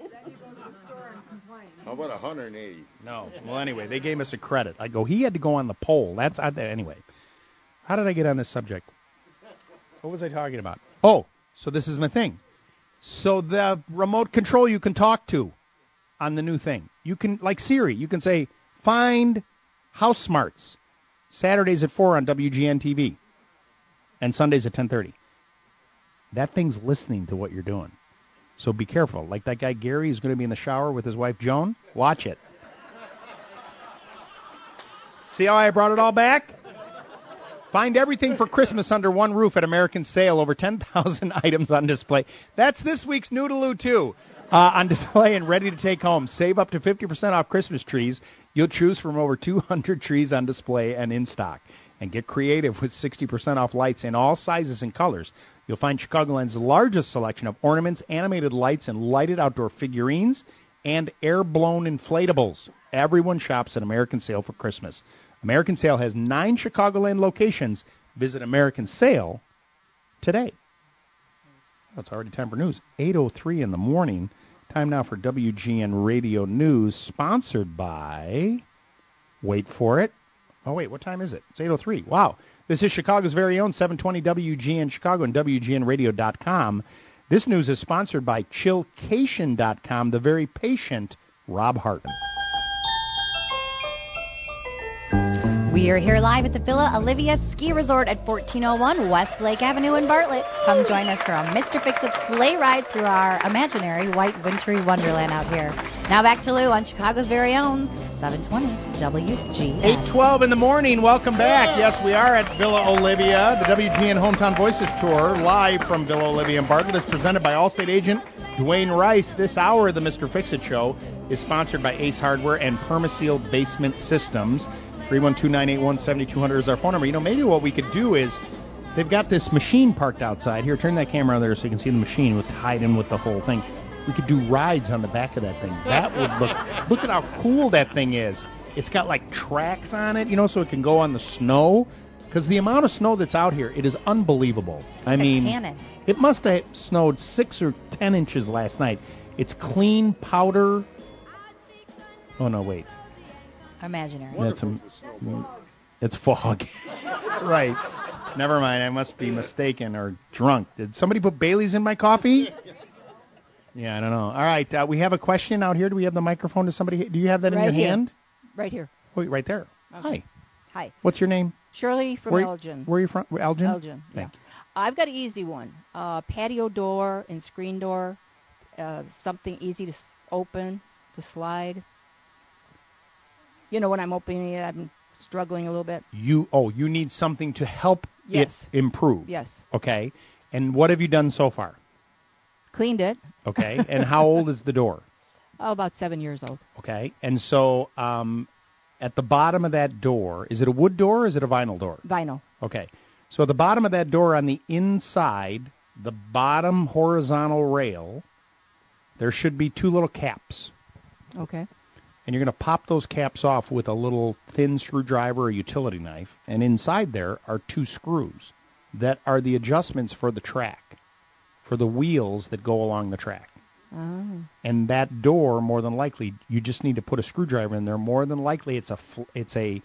How about 180? No. Well, anyway, they gave us a credit. I go, he had to go on the pole. Anyway. How did I get on this subject? What was I talking about? Oh. So this is my thing. So the remote control you can talk to on the new thing. You can, like Siri, you can say, find House Smarts, Saturdays at 4 on WGN TV, and Sundays at 10:30. That thing's listening to what you're doing. So be careful. Like that guy Gary who's going to be in the shower with his wife Joan. Watch it. See how I brought it all back? Find everything for Christmas under one roof at American Sale. Over 10,000 items on display. That's this week's Noodaloo, too. On display and ready to take home. Save up to 50% off Christmas trees. You'll choose from over 200 trees on display and in stock. And get creative with 60% off lights in all sizes and colors. You'll find Chicagoland's largest selection of ornaments, animated lights, and lighted outdoor figurines, and air-blown inflatables. Everyone shops at American Sale for Christmas. American Sale has 9 Chicagoland locations. Visit American Sale today. Oh, it's already time for news. 8:03 in the morning. Time now for WGN Radio News, sponsored by, wait for it. Oh, wait, what time is it? It's 8:03. Wow. This is Chicago's very own 720 WGN Chicago and WGNradio.com. This news is sponsored by Chillcation.com, the very patient Rob Harton. We are here live at the Villa Olivia Ski Resort at 1401 West Lake Avenue in Bartlett. Come join us for a Mr. Fix-It sleigh ride through our imaginary white wintry wonderland out here. Now back to Lou on Chicago's very own 720 WGN. 8:12 in the morning. Welcome back. Yes, we are at Villa Olivia. The WGN Hometown Voices Tour, live from Villa Olivia in Bartlett, is presented by Allstate agent Dwayne Rice. This hour of the Mr. Fix-It Show is sponsored by Ace Hardware and Permaseal Basement Systems. 312-981-7200 is our phone number. Maybe what we could do is, they've got this machine parked outside. Here, turn that camera on there so you can see the machine with tied in with the whole thing. We could do rides on the back of that thing. That would look at how cool that thing is. It's got like tracks on it, so it can go on the snow. Because the amount of snow that's out here, it is unbelievable. I mean, it must have snowed 6 or 10 inches last night. It's clean powder. Oh, no, wait. Imaginary. It's fog. Right. Never mind. I must be mistaken or drunk. Did somebody put Bailey's in my coffee? Yeah, I don't know. All right. We have a question out here. Do we have the microphone to somebody? Do you have that in your hand? Right here. Oh, right there. Okay. Hi. Hi. What's your name? Shirley from Elgin. Where are you from? Elgin? Elgin. Thank you. I've got an easy one. Patio door and screen door. Something easy to open, to slide. When I'm opening it, I'm struggling a little bit. You need something to help it improve. Yes. Okay. And what have you done so far? Cleaned it. Okay. And how old is the door? Oh, about 7 years old. Okay. And so at the bottom of that door, is it a wood door or is it a vinyl door? Vinyl. Okay. So at the bottom of that door on the inside, the bottom horizontal rail, there should be 2 little caps. Okay. and you're going to pop those caps off with a little thin screwdriver or utility knife, and inside there are 2 screws that are the adjustments for the track, for the wheels that go along the track. Oh. And that door, more than likely, you just need to put a screwdriver in there. More than likely, it's a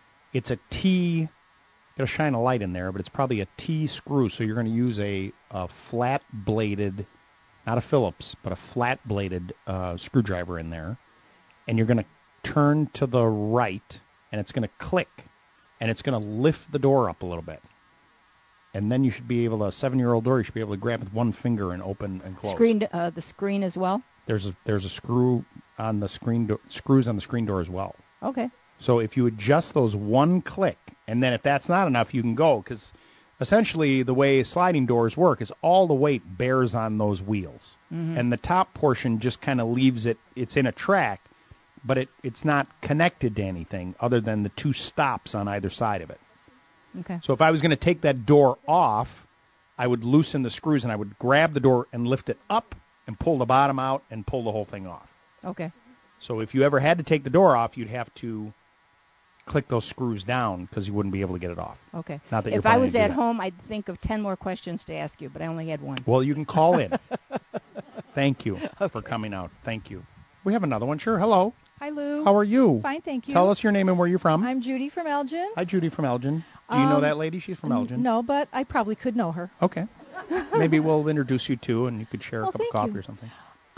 T. Got to shine a light in there, but it's probably a T screw. So you're going to use a flat bladed, not a Phillips, but a flat bladed screwdriver in there, and you're going to turn to the right, and it's going to click, and it's going to lift the door up a little bit. And then you should be able to, a 7-year-old door, you should be able to grab with one finger and open and close. The screen as well? There's a screw on the screen screws on the screen door as well. Okay. So if you adjust those one click, and then if that's not enough, you can go, because essentially the way sliding doors work is all the weight bears on those wheels. Mm-hmm. And the top portion just kind of leaves it, it's in a track, but it's not connected to anything other than the 2 stops on either side of it. Okay. So if I was going to take that door off, I would loosen the screws and I would grab the door and lift it up and pull the bottom out and pull the whole thing off. Okay. So if you ever had to take the door off, you'd have to click those screws down because you wouldn't be able to get it off. Okay. Not that you're if I planning was to do at that. home, I'd think of 10 more questions to ask you, but I only had 1. Well, you can call in. Thank you for coming out. Thank you. We have another one. Sure. Hello. Hi, Lou. How are you? Fine, thank you. Tell us your name and where you're from. I'm Judy from Elgin. Hi, Judy from Elgin. Do you know that lady? She's from Elgin. No, but I probably could know her. Okay. Maybe we'll introduce you two, and you could share a cup of thank coffee you. or something.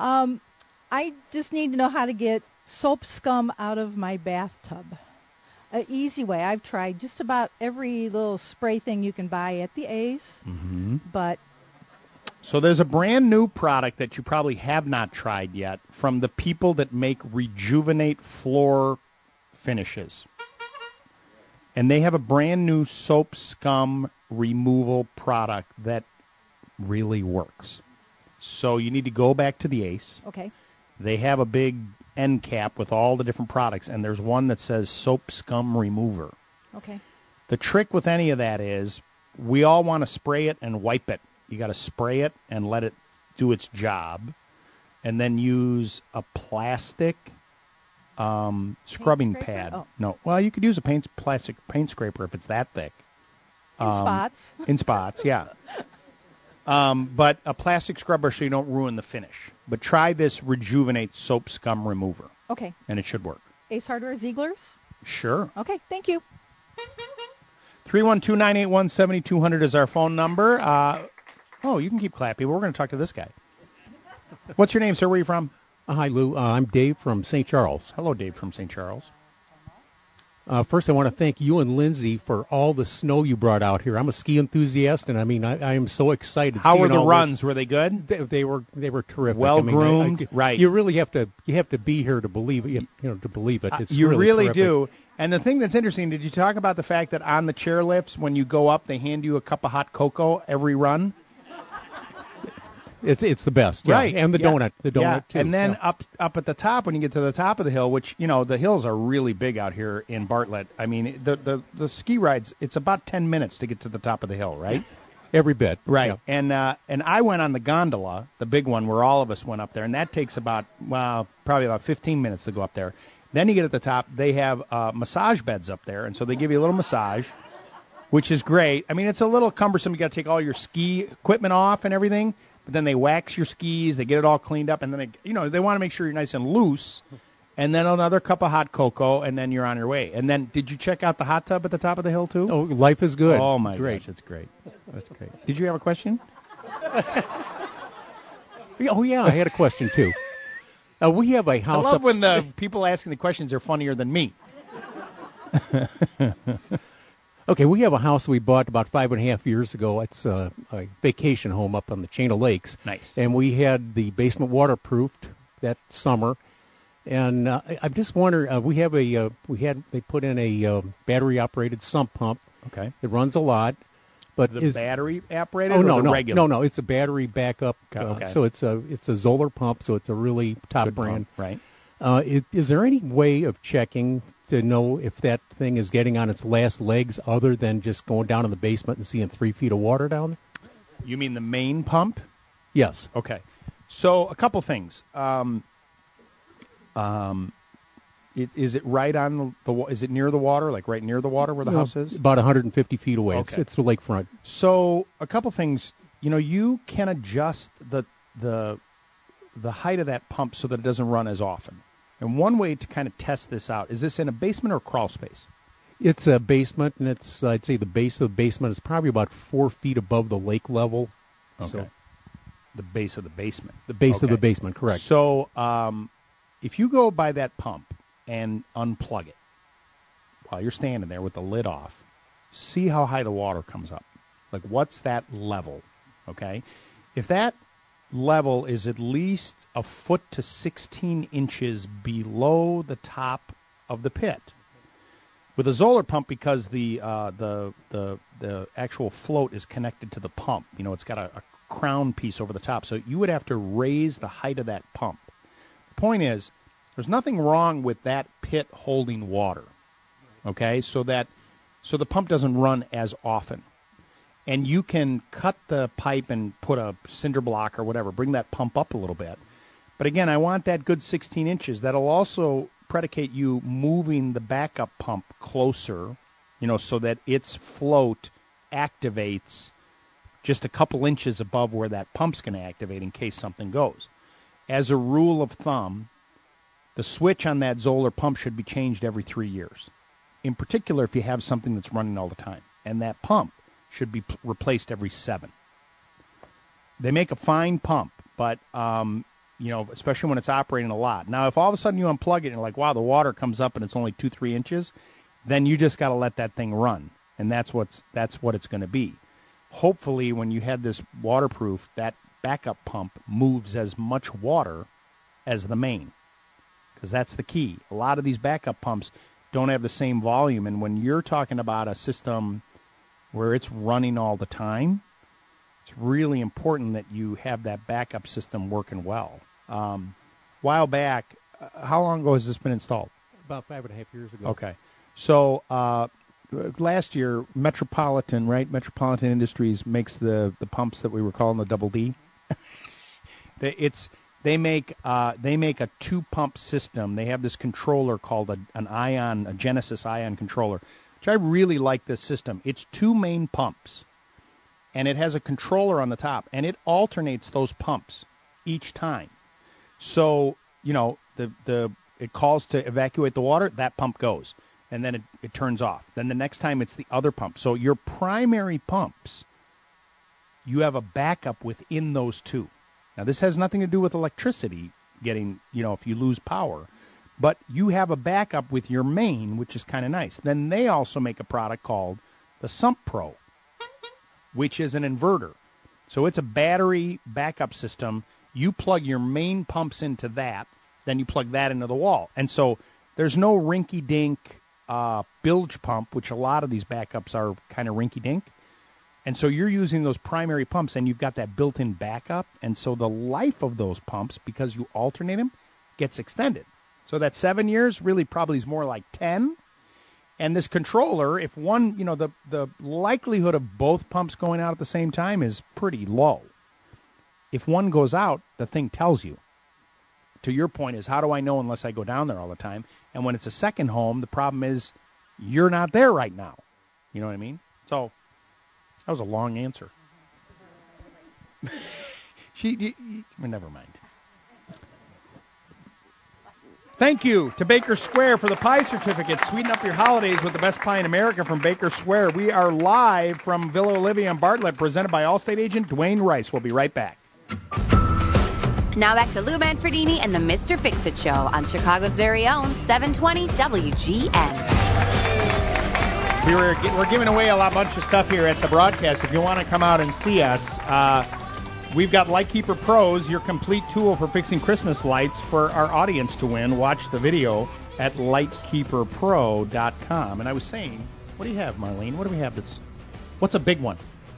I just need to know how to get soap scum out of my bathtub. An easy way. I've tried just about every little spray thing you can buy at the Ace, but So there's a brand new product that you probably have not tried yet from the people that make Rejuvenate floor finishes. And they have a brand new soap scum removal product that really works. So you need to go back to the Ace. okay. They have a big end cap with all the different products, and there's one that says Soap Scum Remover. Okay. The trick with any of that is we all want to spray it and wipe it. You got to spray it and let it do its job, and then use a plastic scrubbing scraper? pad. Oh. No, well, you could use a plastic paint scraper if it's that thick. In spots. In spots, yeah. But a plastic scrubber so you don't ruin the finish. But try this Rejuvenate Soap Scum Remover, Okay. and it should work. Ace Hardware Ziegler's? Sure. Okay, thank you. 312-981-7200 is our phone number. You can keep clapping, but we're going to talk to this guy. What's your name, sir? Where are you from? Hi, Lou. I'm Dave from St. Charles. Hello, Dave from St. Charles. First, I want to thank you and Lindsay for all the snow you brought out here. I'm a ski enthusiast, and I am so excited. How were seeing the all runs? this. Were they good? They were terrific. Well groomed, right? You really have to be here to believe it. To believe it. It's You really terrific. do. And the thing that's interesting, did you talk about the fact that on the chairlifts, when you go up, they hand you a cup of hot cocoa every run? It's the best, yeah. Right? And the donut too. And then yeah. up at the top, when you get to the top of the hill, which the hills are really big out here in Bartlett. I mean, the ski rides, it's about 10 minutes to get to the top of the hill, right? Every bit, right? Yeah. And I went on the gondola, the big one, where all of us went up there, and that takes probably about 15 minutes to go up there. Then you get at the top, they have massage beds up there, and so they give you a little massage, which is great. I mean, it's a little cumbersome. You got to take all your ski equipment off and everything. But then they wax your skis, they get it all cleaned up, and then they want to make sure you're nice and loose. And then another cup of hot cocoa, and then you're on your way. And then, did you check out the hot tub at the top of the hill too? Oh, life is good. Oh my great. gosh, it's great. That's great. Did you have a question? Oh yeah, I had a question too. We have a house. I love when the people asking the questions are funnier than me. Okay, we have a house we bought about 5.5 years ago. It's a vacation home up on the chain of lakes. Nice. And we had the basement waterproofed that summer. And I'm just wondering, they put in a battery operated sump pump. Okay. It runs a lot. But the battery operated? Oh or no, the regular? no, it's a battery backup. Okay. So it's a Zoller pump. So it's a really top Good brand. pump, right. Is there any way of checking to know if that thing is getting on its last legs other than just going down in the basement and seeing 3 feet of water down there? You mean the main pump? Yes. Okay. So a couple things. Is it right on is it near the water, like right near the water where the house is? About 150 feet away. Okay. It's the lakefront. So a couple things. You can adjust the height of that pump so that it doesn't run as often. And one way to kind of test this out, is this in a basement or crawl space? It's a basement, and I'd say the base of the basement is probably about 4 feet above the lake level. Okay. So, the base of the basement. The base of the basement, correct. So if you go by that pump and unplug it while you're standing there with the lid off, see how high the water comes up. Like, what's that level? Okay? If that level is at least a foot to 16 inches below the top of the pit. With a Zoller pump, because the actual float is connected to the pump, it's got a crown piece over the top, so you would have to raise the height of that pump. The point is, there's nothing wrong with that pit holding water, okay? So the pump doesn't run as often. And you can cut the pipe and put a cinder block or whatever, bring that pump up a little bit. But again, I want that good 16 inches. That'll also predicate you moving the backup pump closer, so that its float activates just a couple inches above where that pump's going to activate in case something goes. As a rule of thumb, the switch on that Zoller pump should be changed every 3 years. In particular, if you have something that's running all the time. And that pump should be replaced every 7. They make a fine pump, but, especially when it's operating a lot. Now, if all of a sudden you unplug it and you're like, wow, the water comes up and it's only 2-3 inches, then you just got to let that thing run. And that's what it's going to be. Hopefully, when you have this waterproof, that backup pump moves as much water as the main, because that's the key. A lot of these backup pumps don't have the same volume, and when you're talking about a system where it's running all the time, it's really important that you have that backup system working well. While back, how long ago has this been installed? About 5.5 years ago. Okay. So last year, Metropolitan Industries makes the pumps that we were calling the Double D. They make a 2-pump system. They have this controller called a Genesis Ion controller, which I really like this system. It's 2 main pumps, and it has a controller on the top, and it alternates those pumps each time. So, it calls to evacuate the water, that pump goes, and then it turns off. Then the next time it's the other pump. So your primary pumps, you have a backup within those 2. Now, this has nothing to do with electricity getting, if you lose power. But you have a backup with your main, which is kind of nice. Then they also make a product called the Sump Pro, which is an inverter. So it's a battery backup system. You plug your main pumps into that, then you plug that into the wall. And so there's no rinky-dink bilge pump, which a lot of these backups are kind of rinky-dink. And so you're using those primary pumps, and you've got that built-in backup. And so the life of those pumps, because you alternate them, gets extended. So that 7 years really probably is more like 10. And this controller, if one, the likelihood of both pumps going out at the same time is pretty low. If one goes out, the thing tells you. To your point is, how do I know unless I go down there all the time? And when it's a second home, the problem is you're not there right now. You know what I mean? So that was a long answer. Never mind. Thank you to Baker Square for the pie certificate. Sweeten up your holidays with the best pie in America from Baker Square. We are live from Villa Olivia and Bartlett, presented by Allstate agent Dwayne Rice. We'll be right back. Now back to Lou Manfredini and the Mr. Fix-It Show on Chicago's very own 720 WGN. We're giving away a bunch of stuff here at the broadcast. If you want to come out and see us, we've got Lightkeeper Pros, your complete tool for fixing Christmas lights for our audience to win. Watch the video at lightkeeperpro.com. And I was saying, what do you have, Marlene? What do we have what's a big one?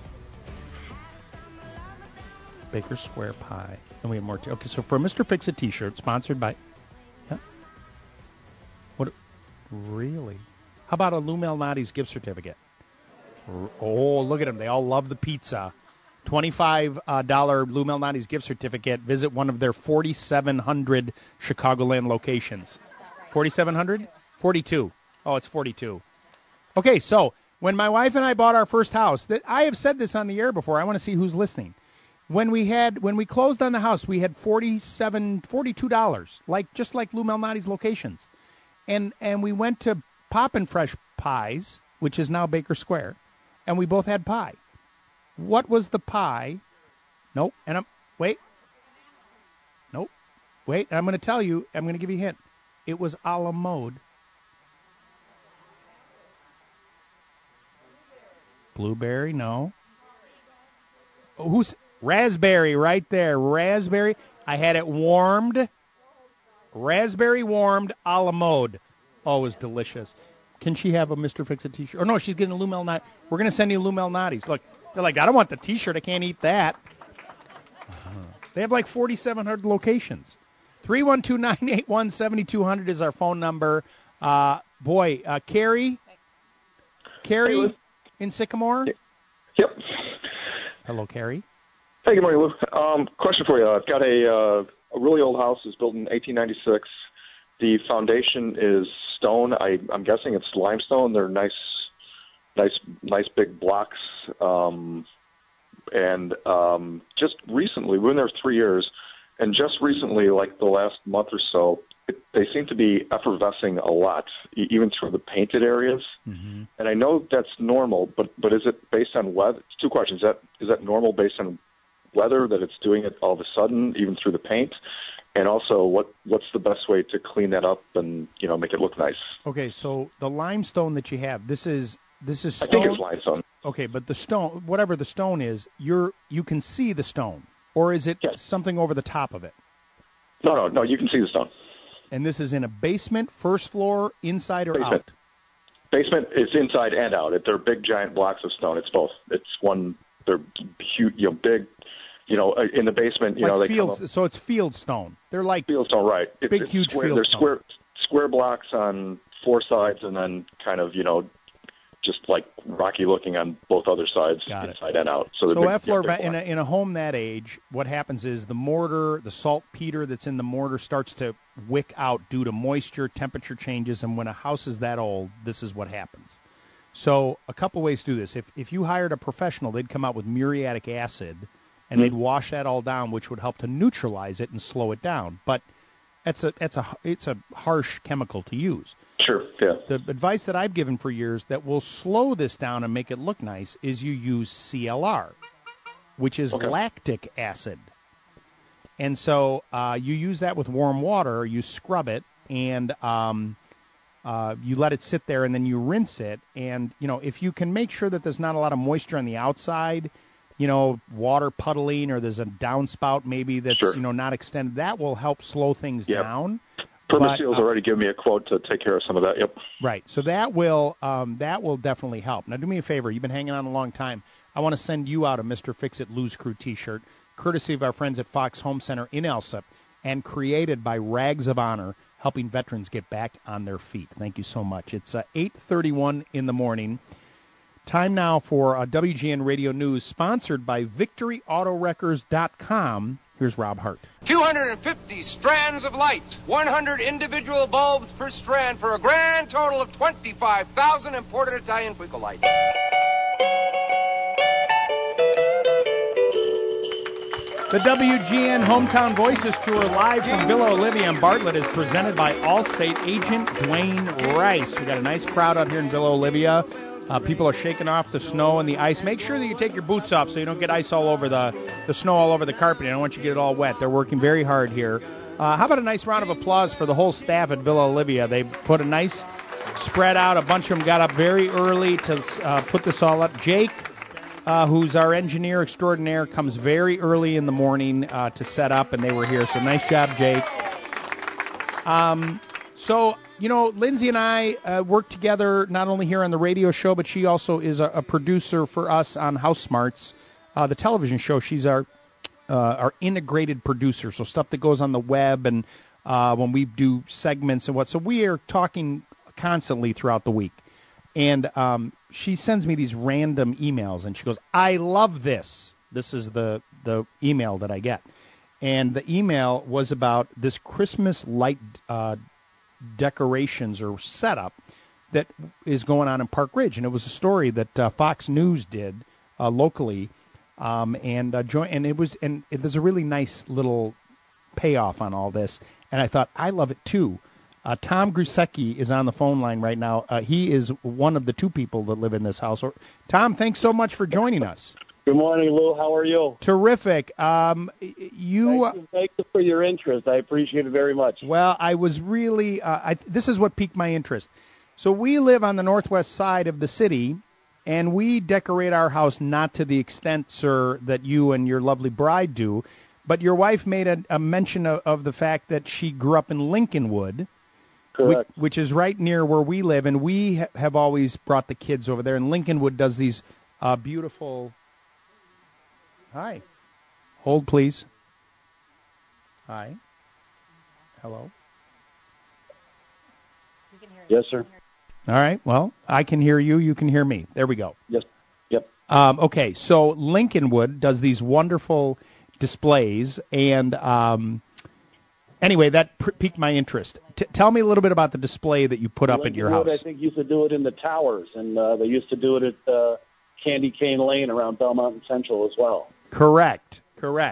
Baker Square pie. And we have more too. Okay, so for a Mr. Fix-It t-shirt, sponsored by... Yeah? What? Really? How about a Lou Malnati's gift certificate? Oh, look at them. They all love the pizza. $25 Lou Malnati's gift certificate. Visit one of their 4,700 Chicagoland locations. 4,700? 42. Oh, it's 42. Okay, so when my wife and I bought our first house, that I have said this on the air before. I want to see who's listening. When we closed on the house, we had $42, just like Lou Malnati's locations, and we went to Poppin' Fresh Pies, which is now Baker Square, and we both had pie. What was the pie? Nope. And I'm wait. Nope. Wait. I'm going to tell you. I'm going to give you a hint. It was a la mode. Blueberry? No. Who's raspberry? Right there. Raspberry. I had it warmed. Raspberry warmed a la mode. Oh, it was delicious. Can she have a Mr. Fix-It t-shirt? Oh, no, she's getting a Lou Malnati. We're going to send you Lou Malnati's. Look, they're like, I don't want the t-shirt. I can't eat that. They have like 4,700 locations. 312-981-7200 is our phone number. Carrie in Sycamore? Yep. Hello, Carrie. Hey, good morning, Lou. Question for you. I've got a really old house. It was built in 1896. The foundation is stone. I'm guessing it's limestone. They're nice big blocks. Just recently, we've been there 3 years, and just recently, like the last month or so, they seem to be effervescing a lot, even through the painted areas. Mm-hmm. And I know that's normal, but is it based on weather? Two questions. Is that normal based on weather, that it's doing it all of a sudden, even through the paint? And also, what's the best way to clean that up and make it look nice? Okay, so the limestone that you have, this is stone. I think it's limestone. Okay, but the stone, whatever the stone is, you can see the stone, or is it something over the top of it? No, you can see the stone. And this is in a basement, first floor, inside or out? Basement is inside and out. They're big, giant blocks of stone. It's both. It's one. They're huge, big. In the basement, like they fields, come up. So it's field stone. They're like field stone, right? Big, huge square, field they're stone. Square blocks on four sides, and then kind of, just like rocky looking on both other sides, inside and out. So in a home that age, what happens is the mortar, the saltpeter that's in the mortar starts to wick out due to moisture, temperature changes, and when a house is that old, this is what happens. So a couple ways to do this. If you hired a professional, they'd come out with muriatic acid, and they'd wash that all down, which would help to neutralize it and slow it down. But it's a harsh chemical to use. Sure, yeah. The advice that I've given for years that will slow this down and make it look nice is you use CLR, which is lactic acid. And so you use that with warm water, you scrub it, and you let it sit there, and then you rinse it. And, if you can make sure that there's not a lot of moisture on the outside, water puddling, or there's a downspout maybe that's, not extended, that will help slow things down. Permaseal's already given me a quote to take care of some of that. Yep. Right. So that will definitely help. Now, do me a favor. You've been hanging on a long time. I want to send you out a Mr. Fix-It Lou's Crew T-shirt, courtesy of our friends at Fox Home Center in Elsip, and created by Rags of Honor, helping veterans get back on their feet. Thank you so much. It's 8:31 in the morning. Time now for WGN Radio News, sponsored by VictoryAutoWreckers.com. Here's Rob Hart. 250 strands of lights, 100 individual bulbs per strand for a grand total of 25,000 imported Italian Quico lights. The WGN Hometown Voices Tour live from Villa Olivia and Bartlett is presented by Allstate agent Dwayne Rice. We got a nice crowd out here in Villa Olivia. People are shaking off the snow and the ice. Make sure that you take your boots off so you don't get ice all over the snow all over the carpet. I don't want you to get it all wet. They're working very hard here. How about a nice round of applause for the whole staff at Villa Olivia? They put a nice spread out. A bunch of them got up very early to put this all up. Jake, who's our engineer extraordinaire, comes very early in the morning to set up, and they were here. So nice job, Jake. Lindsay and I work together not only here on the radio show, but she also is a producer for us on House Smarts, the television show. She's our integrated producer, so stuff that goes on the web and when we do segments and what. So we are talking constantly throughout the week. And she sends me these random emails, and she goes, I love this. This is the email that I get. And the email was about this Christmas light decorations or setup that is going on in Park Ridge. And it was a story that Fox News did locally, and there's a really nice little payoff on all this. And I thought, I love it too. Tom Grusecki is on the phone line right now. He is one of the two people that live in this house. Tom, thanks so much for joining us. Good morning, Lou. How are you? Terrific. Thank you for your interest. I appreciate it very much. Well, I was really, this is what piqued my interest. So we live on the northwest side of the city, and we decorate our house not to the extent, sir, that you and your lovely bride do, but your wife made a mention of the fact that she grew up in Lincolnwood, which is right near where we live, and we have always brought the kids over there, and Lincolnwood does these beautiful... Hi. Hold, please. Hi. Hello. Yes, sir. All right. Well, I can hear you. You can hear me. There we go. Yes. Yep. Okay. So Lincolnwood does these wonderful displays, and anyway, that piqued my interest. Tell me a little bit about the display that you put up at your house. I think used to do it in the towers, and they used to do it at Candy Cane Lane around Belmont and Central as well. Correct.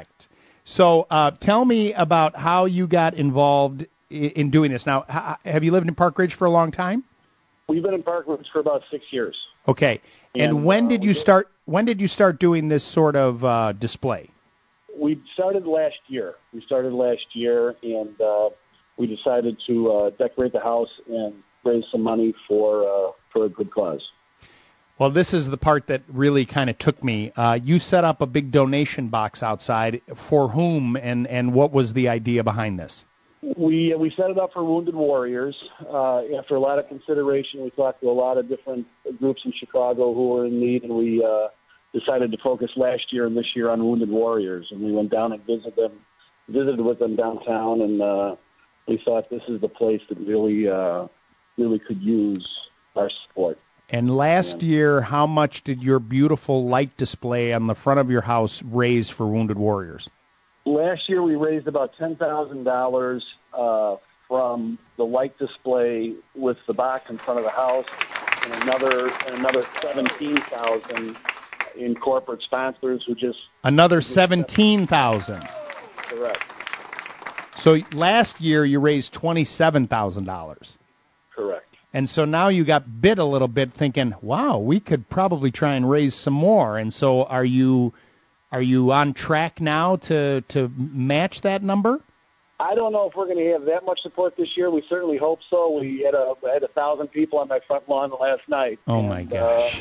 So tell me about how you got involved in doing this. Now, have you lived in Park Ridge for a long time? We've been in Park Ridge for about 6 years. Okay. And when did you start? When did you start doing this sort of display? We started last year. And we decided to decorate the house and raise some money for a good cause. Well, this is the part that really kind of took me. You set up a big donation box outside. For whom, and what was the idea behind this? We set it up for Wounded Warriors. After a lot of consideration, we talked to a lot of different groups in Chicago who were in need, and we decided to focus last year and this year on Wounded Warriors. And we went down and visited with them downtown, and we thought this is the place that really could use our support. And last year, how much did your beautiful light display on the front of your house raise for Wounded Warriors? Last year, we raised about $10,000 from the light display with the box in front of the house, and another $17,000 in corporate sponsors who just another $17,000. Correct. So last year, you raised $27,000. Correct. And so now you got bit a little bit thinking, wow, we could probably try and raise some more. And so are you on track now to match that number? I don't know if we're going to have that much support this year. We certainly hope so. We had 1,000 people on my front lawn last night. Oh, my gosh.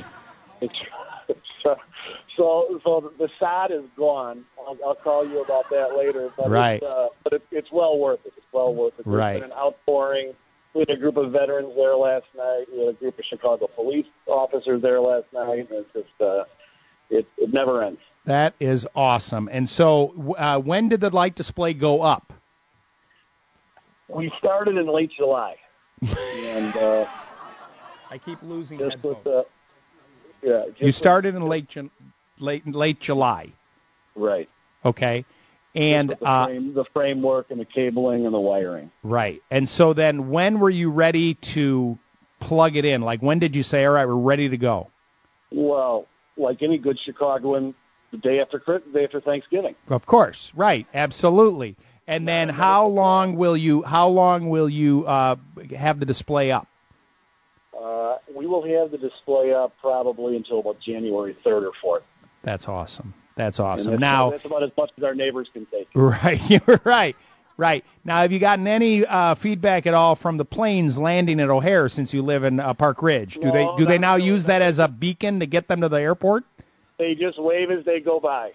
So the sod is gone. I'll call you about that later. But right. It's well worth it. It's well worth it. Right. There's been an outpouring. We had a group of veterans there last night. We had a group of Chicago police officers there last night. And it's just, it never ends. That is awesome. And so when did the light display go up? We started in late July. And I keep losing just headphones. You started in late July. Right. Okay. And the framework and the cabling and the wiring. Right. And so then when were you ready to plug it in? Like when did you say, all right, we're ready to go? Well, like any good Chicagoan, the day after Thanksgiving. Of course. Right. Absolutely. And then how long will you have the display up? We will have the display up probably until about January 3rd or 4th. That's awesome. That's now that's about as much as our neighbors can take. Right. You're right. Right. Now, have you gotten any feedback at all from the planes landing at O'Hare since you live in Park Ridge? Do they now use that as a beacon to get them to the airport? They just wave as they go by.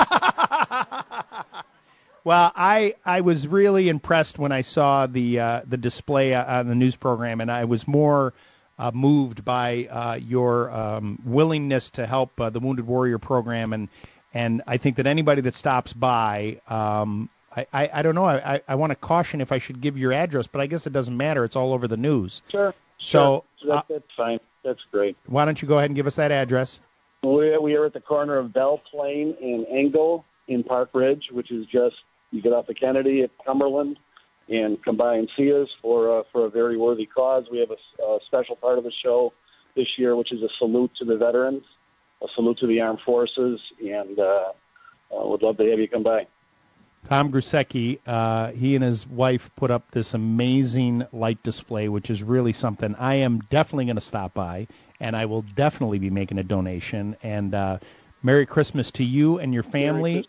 Well, I was really impressed when I saw the display on the news program, and I was more moved by your willingness to help the Wounded Warrior program, and I think that anybody that stops by, I don't know, I want to caution if I should give your address, but I guess it doesn't matter. It's all over the news. Sure. So that's fine. That's great. Why don't you go ahead and give us that address? We are at the corner of Belle Plaine and Engle in Park Ridge, which is just, you get off the Kennedy at Cumberland, and come by and see us for a very worthy cause. We have a special part of the show this year, which is a salute to the veterans, a salute to the armed forces, and would love to have you come by. Tom Grusecki, he and his wife put up this amazing light display, which is really something. I am definitely going to stop by, and I will definitely be making a donation. And Merry Christmas to you and your family.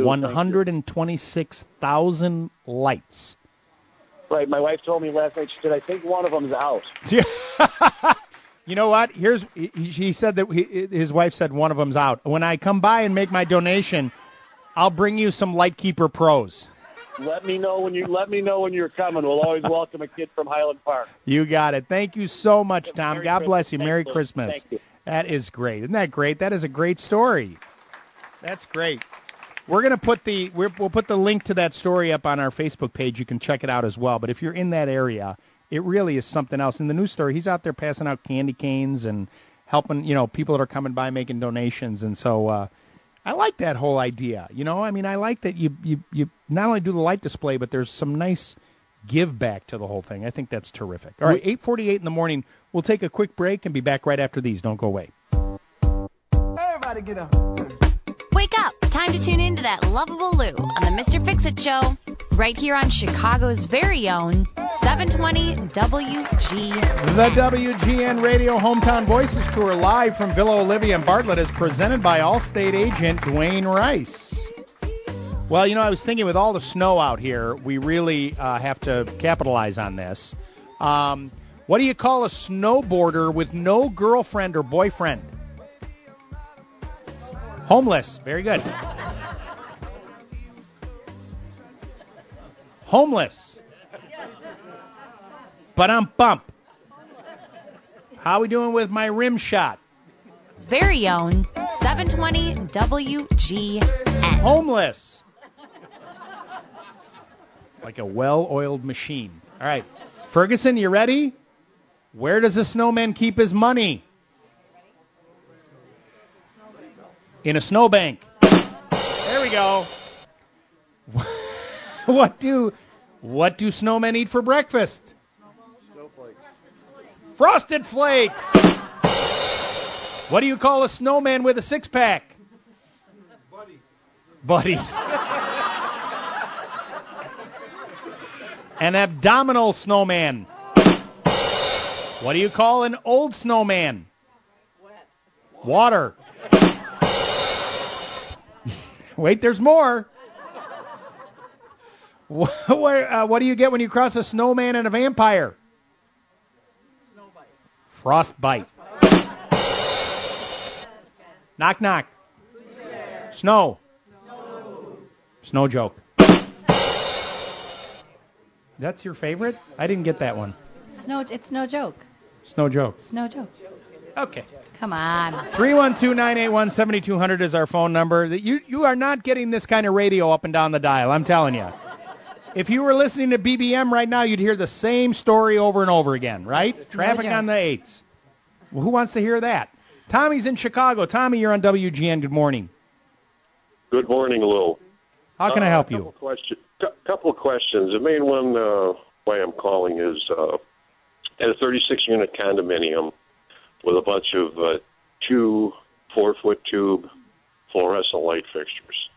126,000 lights. Right. My wife told me last night, she said, I think one of them's out. You know what? He said that his wife said one of them's out. When I come by and make my donation, I'll bring you some Lightkeeper Pros. Let me know when you're coming. We'll always welcome a kid from Highland Park. You got it. Thank you so much, Tom. God bless you. Merry Christmas. Thank you. That is great. Isn't that great? That is a great story. That's great. We're going to put we'll put the link to that story up on our Facebook page. You can check it out as well. But if you're in that area, it really is something else. In the news story, he's out there passing out candy canes and helping, people that are coming by making donations. And so I like that whole idea. I like that you not only do the light display, but there's some nice give back to the whole thing. I think that's terrific. All right, 8:48 in the morning. We'll take a quick break and be back right after these. Don't go away. Everybody get up. Wake up. Time to tune in to that lovable Lou on the Mr. Fix-It Show, right here on Chicago's very own 720 WGN. The WGN Radio Hometown Voices Tour live from Villa Olivia and Bartlett is presented by Allstate agent Dwayne Rice. Well, I was thinking with all the snow out here, we really have to capitalize on this. What do you call a snowboarder with no girlfriend or boyfriend? Homeless. Very good. Homeless. Bump. How are we doing with my rim shot? It's very own 720 WGN. Homeless. Like a well-oiled machine. All right. Ferguson, you ready? Where does a snowman keep his money? In a snowbank. There we go. What do snowmen eat for breakfast? Snowflakes. Frosted Flakes. What do you call a snowman with a six-pack? Buddy. An abdominal snowman. What do you call an old snowman? Water. Wait, there's more. What do you get when you cross a snowman and a vampire? Frostbite. Knock, knock. Snow. Snow joke. That's your favorite? I didn't get that one. It's no joke. Snow joke. Snow joke. Okay. Come on. 312-981-7200 is our phone number. You are not getting this kind of radio up and down the dial, I'm telling you. If you were listening to BBM right now, you'd hear the same story over and over again, right? Traffic on the 8s. Well, who wants to hear that? Tommy's in Chicago. Tommy, you're on WGN. Good morning. Good morning, Lou. How can I help you? Couple of questions. The main one why I'm calling is at a 36-unit condominium with a bunch of 2 4-foot tube fluorescent light fixtures.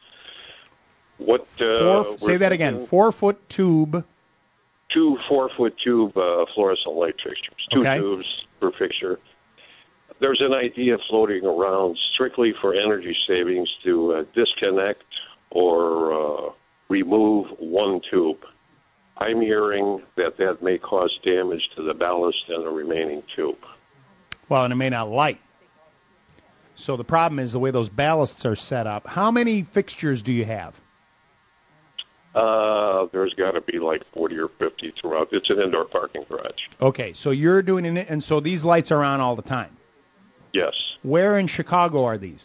Say that again. 4-foot tube. 2 4-foot tube fluorescent light fixtures. Two tubes per fixture. There's an idea floating around strictly for energy savings to disconnect or remove one tube. I'm hearing that may cause damage to the ballast and the remaining tube. Well, and it may not light. So the problem is the way those ballasts are set up. How many fixtures do you have? There's got to be like 40 or 50 throughout. It's an indoor parking garage. Okay, so you're doing it, and so these lights are on all the time? Yes. Where in Chicago are these?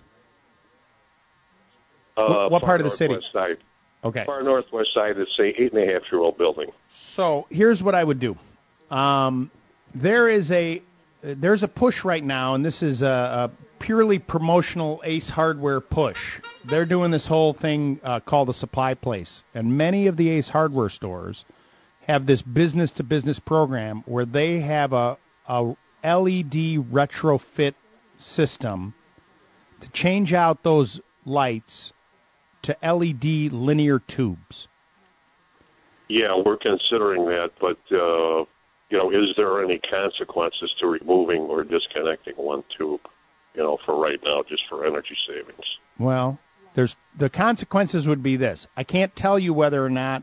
What part of the city? Northwest side. Okay. Far northwest side is, say, 8.5-year-old building. So here's what I would do. There's a push right now, and this is a purely promotional Ace Hardware push. They're doing this whole thing called a supply place, and many of the Ace Hardware stores have this business-to-business program where they have a LED retrofit system to change out those lights to LED linear tubes. Yeah, we're considering that, but, is there any consequences to removing or disconnecting one tube, for right now, just for energy savings? Well, the consequences would be this. I can't tell you whether or not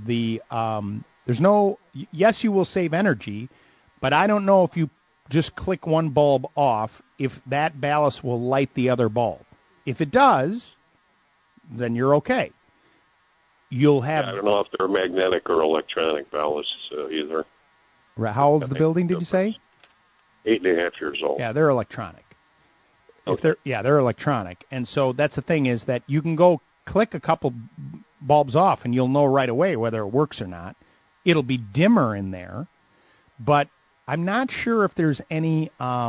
yes, you will save energy, but I don't know if you just click one bulb off, if that ballast will light the other bulb. If it does, then you're okay. You'll have... I don't know if they're magnetic or electronic ballasts either. How old's the building, did you say? 8.5 years old. Yeah, they're electronic. Okay. They're electronic. And so that's the thing is that you can go click a couple bulbs off and you'll know right away whether it works or not. It'll be dimmer in there, but I'm not sure if there's any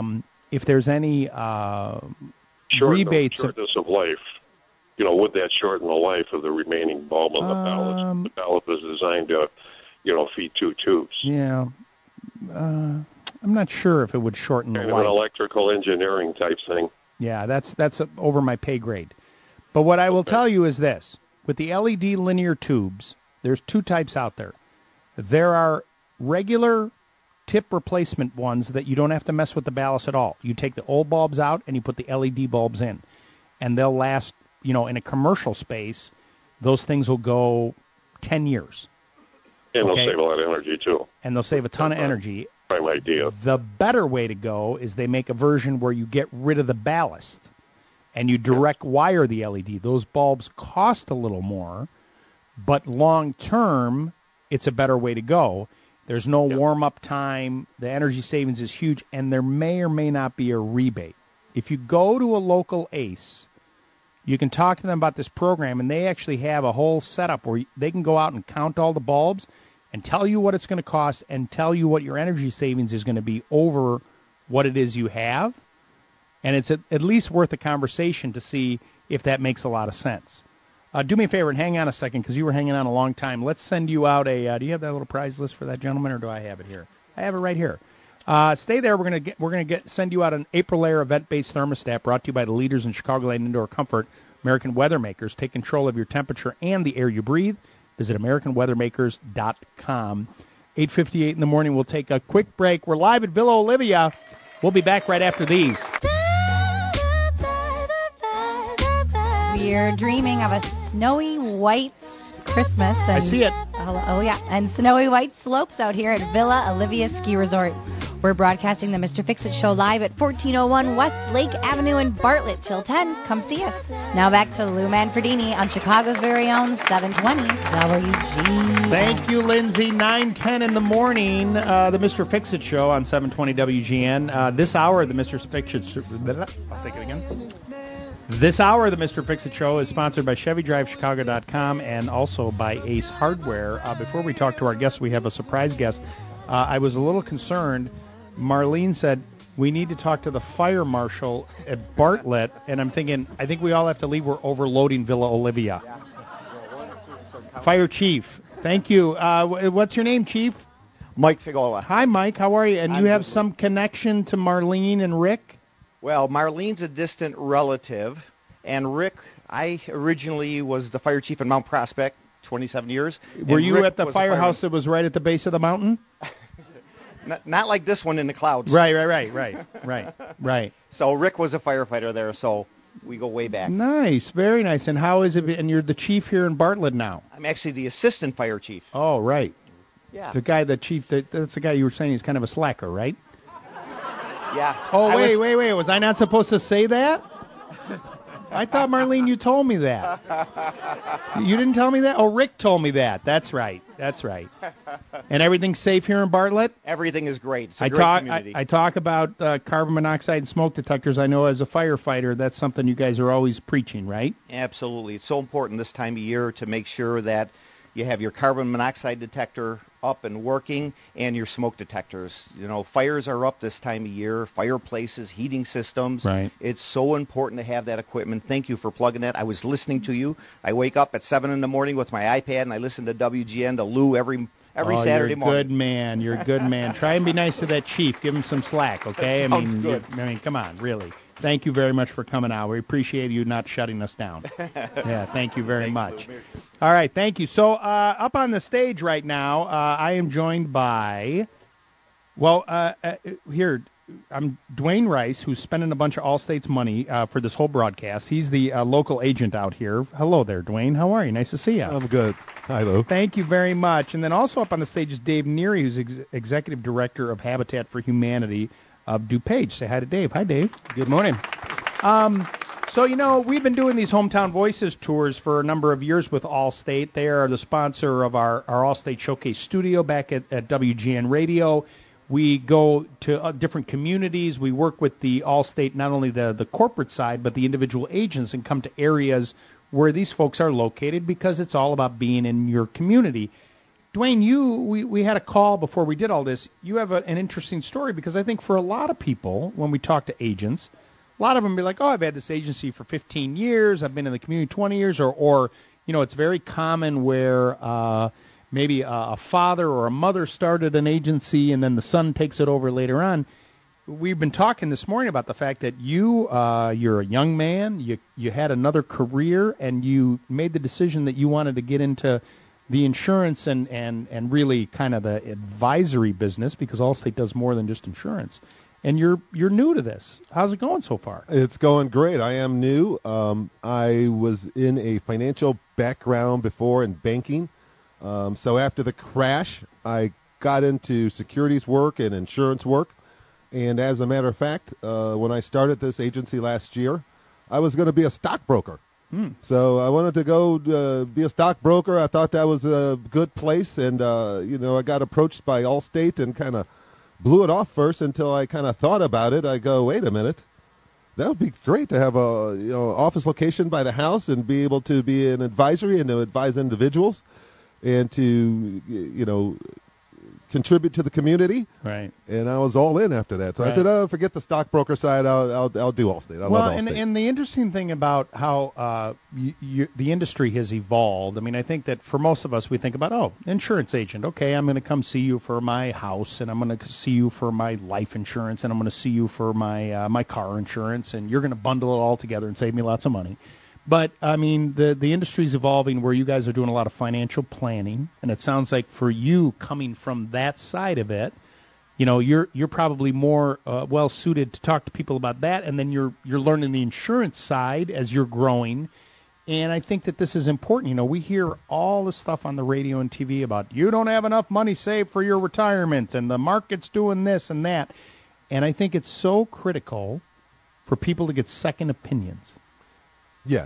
rebates. Shortness of life. Would that shorten the life of the remaining bulb on the ballast? The ballast is designed to, feed two tubes. Yeah. I'm not sure if it would shorten the life. An electrical engineering type thing. Yeah, that's over my pay grade. But what I will tell you is this. With the LED linear tubes, there's two types out there. There are regular tip replacement ones that you don't have to mess with the ballast at all. You take the old bulbs out and you put the LED bulbs in. And they'll last, in a commercial space, those things will go 10 years. And they'll save a lot of energy, too. And they'll save a ton of energy. Prime idea. The better way to go is they make a version where you get rid of the ballast and you direct wire the LED. Those bulbs cost a little more, but long term, it's a better way to go. There's no warm-up time. The energy savings is huge, and there may or may not be a rebate. If you go to a local ACE, you can talk to them about this program, and they actually have a whole setup where they can go out and count all the bulbs and tell you what it's going to cost and tell you what your energy savings is going to be over what it is you have. And it's at least worth a conversation to see if that makes a lot of sense. Do me a favor and hang on a second because you were hanging on a long time. Let's send you out a do you have that little prize list for that gentleman, or do I have it here? I have it right here. Stay there. We're gonna send you out an April Air event-based thermostat brought to you by the leaders in Chicagoland indoor comfort, American Weather Makers. Take control of your temperature and the air you breathe. Visit AmericanWeathermakers.com. 8:58 in the morning. We'll take a quick break. We're live at Villa Olivia. We'll be back right after these. We're dreaming of a snowy white Christmas. And, I see it. Oh, yeah. And snowy white slopes out here at Villa Olivia Ski Resort. We're broadcasting the Mr. Fix-It Show live at 1401 West Lake Avenue in Bartlett till 10. Come see us. Now back to Lou Manfredini on Chicago's very own 720 WG. Thank you, Lindsay. 9:10 in the morning, the Mr. Fix-It Show on 720 WGN. This hour, the Mr. Fix-It Show... I'll take it again. This hour of the Mr. Fix-It Show is sponsored by ChevyDriveChicago.com and also by Ace Hardware. Before we talk to our guests, we have a surprise guest. I was a little concerned. Marlene said, we need to talk to the fire marshal at Bartlett, and I'm thinking, I think we all have to leave. We're overloading Villa Olivia. Fire Chief, thank you. What's your name, Chief? Mike Figola. Hi, Mike. How are you? And you have some connection to Marlene and Rick? Well, Marlene's a distant relative, and Rick, I originally was the fire chief in Mount Prospect, 27 years. Were you at the firehouse that was right at the base of the mountain? Not like this one in the clouds. Right. So Rick was a firefighter there, so we go way back. Nice, very nice. And how is it? And you're the chief here in Bartlett now. I'm actually the assistant fire chief. Oh, right. Yeah. The chief, that's the guy you were saying he's kind of a slacker, right? Yeah. Oh, wait. Was I not supposed to say that? I thought, Marlene, you told me that. You didn't tell me that? Oh, Rick told me that. That's right. And everything's safe here in Bartlett? Everything is great. It's a great community. I talk about carbon monoxide and smoke detectors. I know as a firefighter, that's something you guys are always preaching, right? Absolutely. It's so important this time of year to make sure that you have your carbon monoxide detector up and working and your smoke detectors. You know, fires are up this time of year, fireplaces, heating systems. Right. It's so important to have that equipment. Thank you for plugging that. I was listening to you. I wake up at 7 in the morning with my iPad and I listen to WGN, to Lou every every Saturday morning. You're a good man. You're a good man. Try and be nice to that chief. Give him some slack, okay? Good. Come on, really. Thank you very much for coming out. We appreciate you not shutting us down. Yeah, thank you very much. All right, thank you. So up on the stage right now, I am joined by, here, I'm Dwayne Rice, who's spending a bunch of Allstate's money for this whole broadcast. He's the local agent out here. Hello there, Dwayne. How are you? Nice to see you. I'm good. Hi, Lou. Thank you very much. And then also up on the stage is Dave Neary, who's Executive Director of Habitat for Humanity of DuPage. Say hi to Dave. Hi, Dave. Good morning. So, we've been doing these Hometown Voices tours for a number of years with Allstate. They are the sponsor of our Allstate Showcase studio back at WGN Radio. We go to different communities. We work with the Allstate, not only the corporate side, but the individual agents, and come to areas where these folks are located, because it's all about being in your community. Dwayne, we had a call before we did all this. You have an interesting story, because I think for a lot of people, when we talk to agents, a lot of them be like, I've had this agency for 15 years, I've been in the community 20 years, or it's very common where maybe a father or a mother started an agency and then the son takes it over later on. We've been talking this morning about the fact that you're a young man, you had another career, and you made the decision that you wanted to get into the insurance and really kind of the advisory business, because Allstate does more than just insurance. And you're new to this. How's it going so far? It's going great. I am new. I was in a financial background before in banking. So after the crash, I got into securities work and insurance work. And as a matter of fact, when I started this agency last year, I was going to be a stockbroker. So I wanted to go be a stockbroker. I thought that was a good place. And, I got approached by Allstate and kind of blew it off first until I kind of thought about it. I go, wait a minute. That would be great to have a office location by the house and be able to be an advisory and to advise individuals and to, contribute to the community. Right. And I was all in after that. So I said, forget the stockbroker side. I'll do Allstate. I love Allstate. And the interesting thing about how the industry has evolved, I think that for most of us, we think about, insurance agent. Okay, I'm going to come see you for my house, and I'm going to see you for my life insurance, and I'm going to see you for my car insurance, and you're going to bundle it all together and save me lots of money. But, the industry's evolving where you guys are doing a lot of financial planning, and it sounds like for you, coming from that side of it, you're probably more well-suited to talk to people about that, and then you're learning the insurance side as you're growing. And I think that this is important. We hear all the stuff on the radio and TV about you don't have enough money saved for your retirement, and the market's doing this and that. And I think it's so critical for people to get second opinions. Yeah,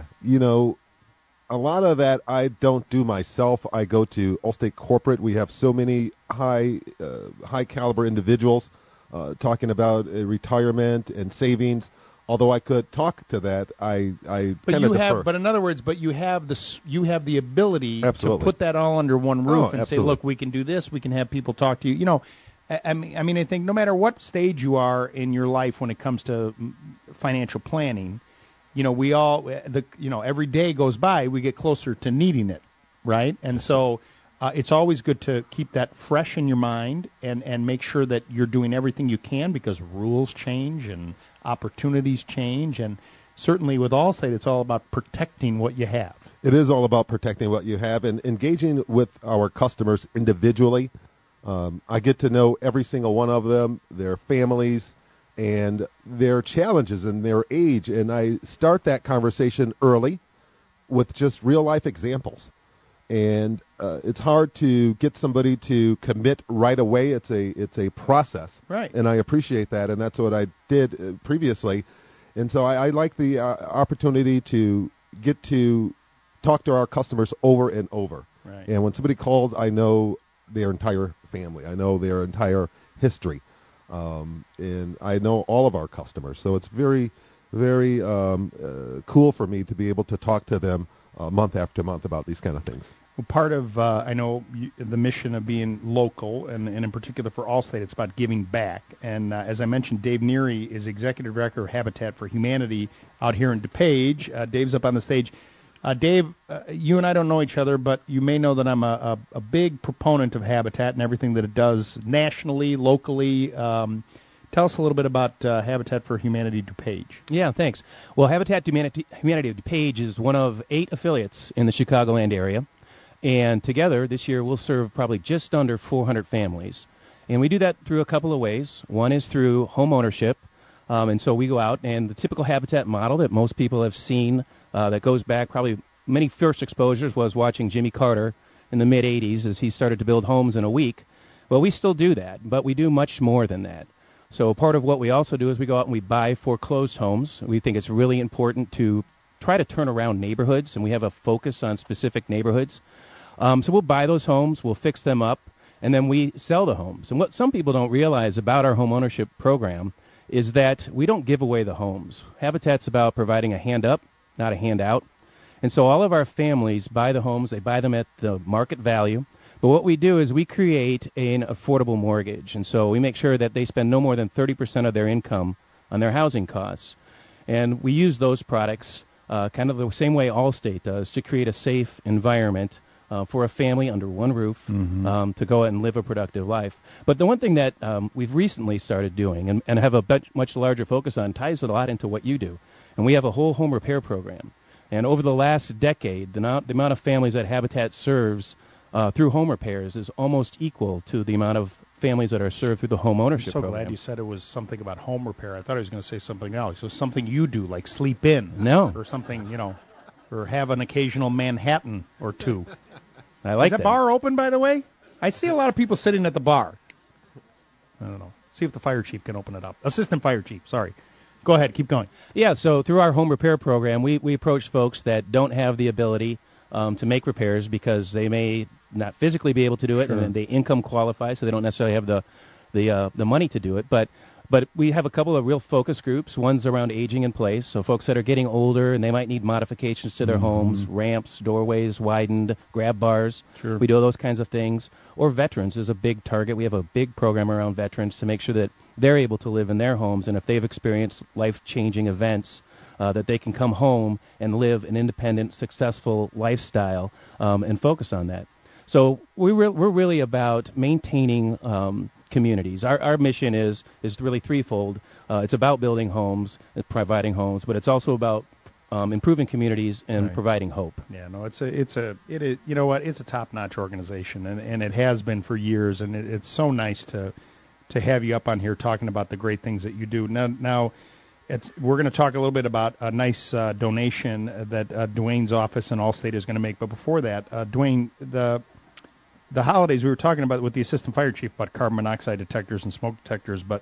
a lot of that I don't do myself. I go to Allstate Corporate. We have so many high caliber individuals talking about retirement and savings. Although I could talk to that, I kind of defer. But in other words, you have the ability Absolutely. to put that all under one roof and absolutely. say, look, we can do this. We can have people talk to you. I think no matter what stage you are in your life when it comes to financial planning, we all, every day goes by, we get closer to needing it, right? And so it's always good to keep that fresh in your mind and make sure that you're doing everything you can, because rules change and opportunities change. And certainly with Allstate, it's all about protecting what you have. It is all about protecting what you have and engaging with our customers individually. I get to know every single one of them, their families, and their challenges and their age. And I start that conversation early with just real-life examples. And it's hard to get somebody to commit right away. It's a process. Right. And I appreciate that, and that's what I did previously. And so I like the opportunity to get to talk to our customers over and over. Right. And when somebody calls, I know their entire family. I know their entire history. And I know all of our customers. So it's very, very cool for me to be able to talk to them month after month about these kind of things. Well, part of, I know, the mission of being local, and in particular for Allstate, it's about giving back. And as I mentioned, Dave Neary is Executive Director of Habitat for Humanity out here in DuPage. Dave's up on the stage. Dave, you and I don't know each other, but you may know that I'm a big proponent of Habitat and everything that it does nationally, locally. Tell us a little bit about Habitat for Humanity DuPage. Yeah, thanks. Well, Habitat Humanity of DuPage is one of 8 affiliates in the Chicagoland area. And together, this year, we'll serve probably just under 400 families. And we do that through a couple of ways. One is through home ownership. And so we go out, and the typical Habitat model that most people have seen that goes back probably many first exposures was watching Jimmy Carter in the mid-'80s as he started to build homes in a week. Well, we still do that, but we do much more than that. So part of what we also do is we go out and we buy foreclosed homes. We think it's really important to try to turn around neighborhoods, and we have a focus on specific neighborhoods. So we'll buy those homes, we'll fix them up, and then we sell the homes. And what some people don't realize about our home ownership program is that we don't give away the homes. Habitat's about providing a hand up, not a handout. And so all of our families buy the homes, they buy them at the market value. But what we do is we create an affordable mortgage. And so we make sure that they spend no more than 30% of their income on their housing costs. And we use those products kind of the same way Allstate does to create a safe environment for a family under one roof to go out and live a productive life. But the one thing that we've recently started doing and have a much larger focus on ties a lot into what you do. And we have a whole home repair program. And over the last decade, the amount of families that Habitat serves through home repairs is almost equal to the amount of families that are served through the home ownership program. I'm so glad you said it was something about home repair. I thought I was going to say something else. So something you do, like sleep in. No. Or something, or have an occasional Manhattan or two. I like that. Is the bar open, by the way? I see a lot of people sitting at the bar. I don't know. See if the fire chief can open it up. Assistant fire chief, sorry. Go ahead, keep going. Yeah, so through our home repair program, we approach folks that don't have the ability to make repairs because they may not physically be able to do it, and then they income qualify, so they don't necessarily have the money to do it. But we have a couple of real focus groups. One's around aging in place, so folks that are getting older and they might need modifications to their homes, ramps, doorways widened, grab bars. Sure. We do those kinds of things. Or veterans is a big target. We have a big program around veterans to make sure that they're able to live in their homes, and if they've experienced life-changing events, that they can come home and live an independent, successful lifestyle and focus on that. So we're really about maintaining communities. Our mission is really threefold. It's about building homes, providing homes, but it's also about improving communities and providing hope. Yeah, no, it is. You know what? It's a top-notch organization, and it has been for years. And it's so nice to have you up on here talking about the great things that you do. Now. We're going to talk a little bit about a nice donation that Dwayne's office and Allstate is going to make. But before that, Dwayne, the holidays, we were talking about with the assistant fire chief about carbon monoxide detectors and smoke detectors. But,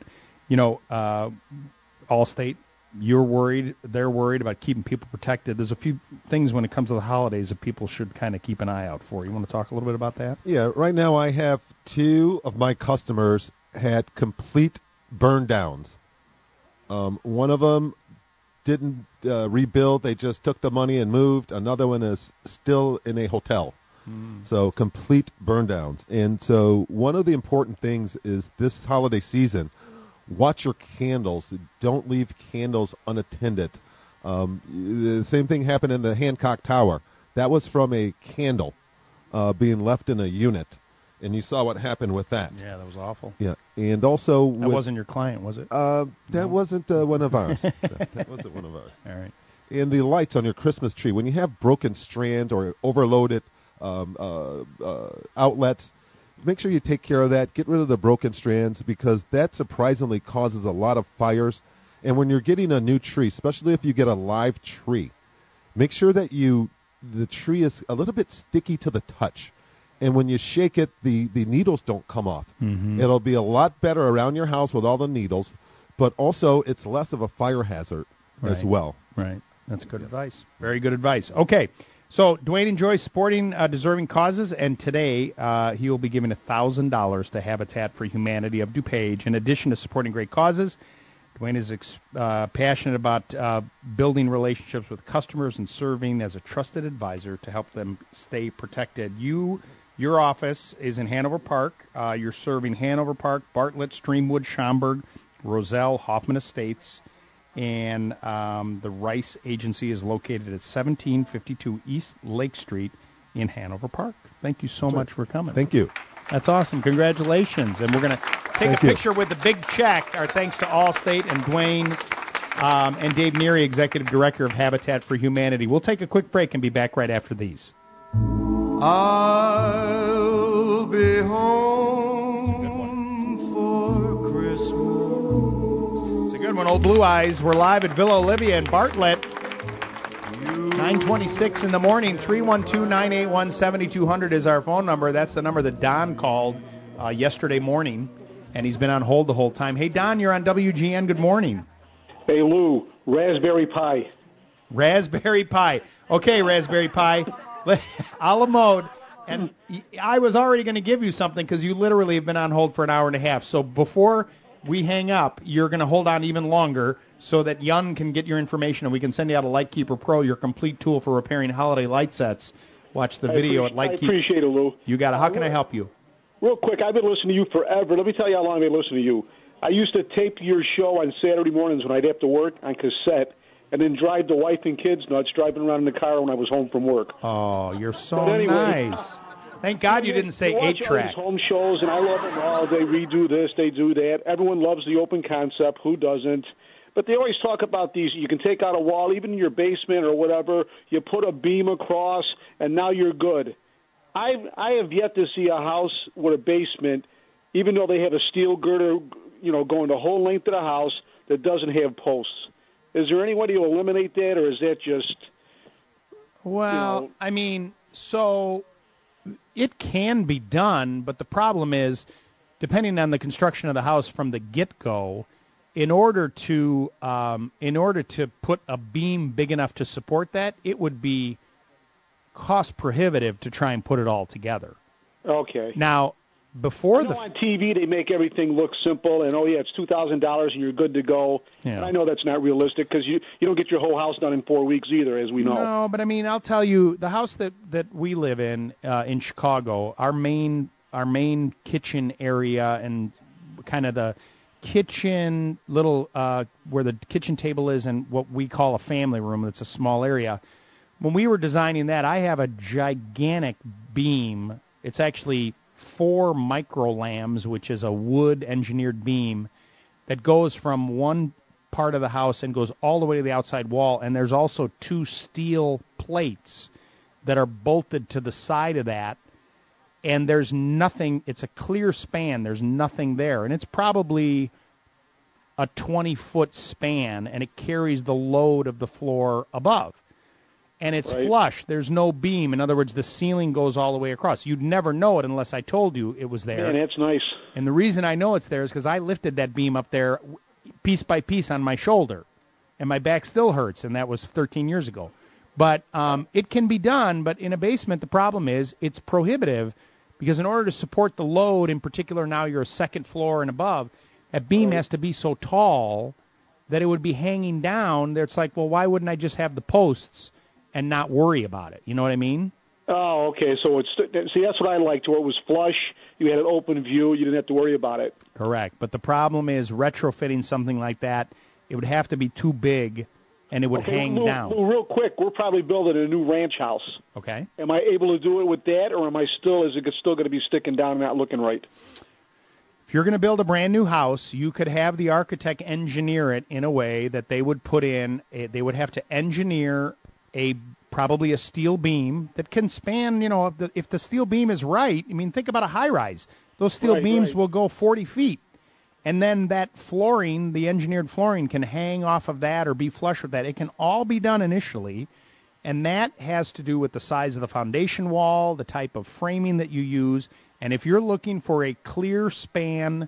Allstate, you're worried, they're worried about keeping people protected. There's a few things when it comes to the holidays that people should kind of keep an eye out for. You want to talk a little bit about that? Yeah, right now I have 2 of my customers had complete burn downs. One of them didn't rebuild. They just took the money and moved. Another one is still in a hotel. So complete burn downs. And so one of the important things is this holiday season, watch your candles. Don't leave candles unattended. The same thing happened in the Hancock Tower. That was from a candle being left in a unit. And you saw what happened with that. Yeah, that was awful. Yeah, and also... That wasn't your client, was it? That wasn't one of ours. that wasn't one of ours. All right. And the lights on your Christmas tree, when you have broken strands or overloaded outlets, make sure you take care of that. Get rid of the broken strands because that surprisingly causes a lot of fires. And when you're getting a new tree, especially if you get a live tree, make sure that the tree is a little bit sticky to the touch. And when you shake it, the needles don't come off. It'll be a lot better around your house with all the needles, but also it's less of a fire hazard as well. Right. That's good advice. Very good advice. Okay. So Dwayne enjoys supporting deserving causes, and today he will be giving $1,000 to Habitat for Humanity of DuPage. In addition to supporting great causes, Dwayne is passionate about building relationships with customers and serving as a trusted advisor to help them stay protected. Your office is in Hanover Park. You're serving Hanover Park, Bartlett, Streamwood, Schaumburg, Roselle, Hoffman Estates. And the Rice Agency is located at 1752 East Lake Street in Hanover Park. Thank you so much for coming. Thank you. That's awesome. Congratulations. And we're going to take a picture with the big check. Our thanks to Allstate and Dwayne and Dave Neary, Executive Director of Habitat for Humanity. We'll take a quick break and be back right after these. I'll be home for Christmas. It's a good one, Old Blue Eyes. We're live at Villa Olivia in Bartlett. 9:26 in the morning. 312-981-7200 is our phone number. That's the number that Don called yesterday morning, and he's been on hold the whole time. Hey, Don, you're on WGN. Good morning. Hey, Lou, Raspberry Pi. Raspberry Pi. Okay, Raspberry Pi. A la mode. And I was already going to give you something because you literally have been on hold for an hour and a half. So before we hang up, you're going to hold on even longer so that Yun can get your information and we can send you out a Lightkeeper Pro, your complete tool for repairing holiday light sets. Watch the video at Lightkeeper. I appreciate it, Lou. You got it. How can I help you? Real quick, I've been listening to you forever. Let me tell you how long I've been listening to you. I used to tape your show on Saturday mornings when I'd have to work on cassette and then drive the wife and kids nuts driving around in the car when I was home from work. Oh, you're so nice. Thank God you didn't say 8-track. Home shows, and I love them all. They redo this, they do that. Everyone loves the open concept. Who doesn't? But they always talk about these. You can take out a wall, even in your basement or whatever. You put a beam across, and now you're good. I have yet to see a house with a basement, even though they have a steel girder, going the whole length of the house, that doesn't have posts. Is there any way to eliminate that, or is that just... Well, I mean, so it can be done, but the problem is, depending on the construction of the house from the get-go, in order to put a beam big enough to support that, it would be cost prohibitive to try and put it all together. Okay. Now, before on TV they make everything look simple and it's $2,000 and you're good to go. Yeah. And I know that's not realistic because you don't get your whole house done in 4 weeks either, as we know. No, but I mean, I'll tell you, the house that we live in Chicago, our main kitchen area and kind of the kitchen little where the kitchen table is and what we call a family room. It's a small area. When we were designing that, I have a gigantic beam. It's actually 4 microlambs, which is a wood engineered beam that goes from one part of the house and goes all the way to the outside wall. And there's also 2 steel plates that are bolted to the side of that. And there's nothing, it's a clear span, there's nothing there. And it's probably a 20-foot span, and it carries the load of the floor above. And it's flush. There's no beam. In other words, the ceiling goes all the way across. You'd never know it unless I told you it was there. Man, that's nice. And the reason I know it's there is because I lifted that beam up there piece by piece on my shoulder, and my back still hurts, and that was 13 years ago. But it can be done, but in a basement, the problem is it's prohibitive because in order to support the load, in particular now you're a second floor and above, that beam has to be so tall that it would be hanging down. It's like, well, why wouldn't I just have the posts and not worry about it? You know what I mean? Oh, okay. So that's what I liked, where it was flush. You had an open view. You didn't have to worry about it. Correct. But the problem is retrofitting something like that, it would have to be too big, and it would hang down. Lou, real quick, we're probably building a new ranch house. Okay. Am I able to do it with that, or is it still going to be sticking down and not looking right? If you're going to build a brand new house, you could have the architect engineer it in a way that they would put in, they would have to engineer probably a steel beam that can span, if the steel beam is right, I mean, think about a high-rise. Those steel beams will go 40 feet. And then that flooring, the engineered flooring, can hang off of that or be flush with that. It can all be done initially, and that has to do with the size of the foundation wall, the type of framing that you use. And if you're looking for a clear span,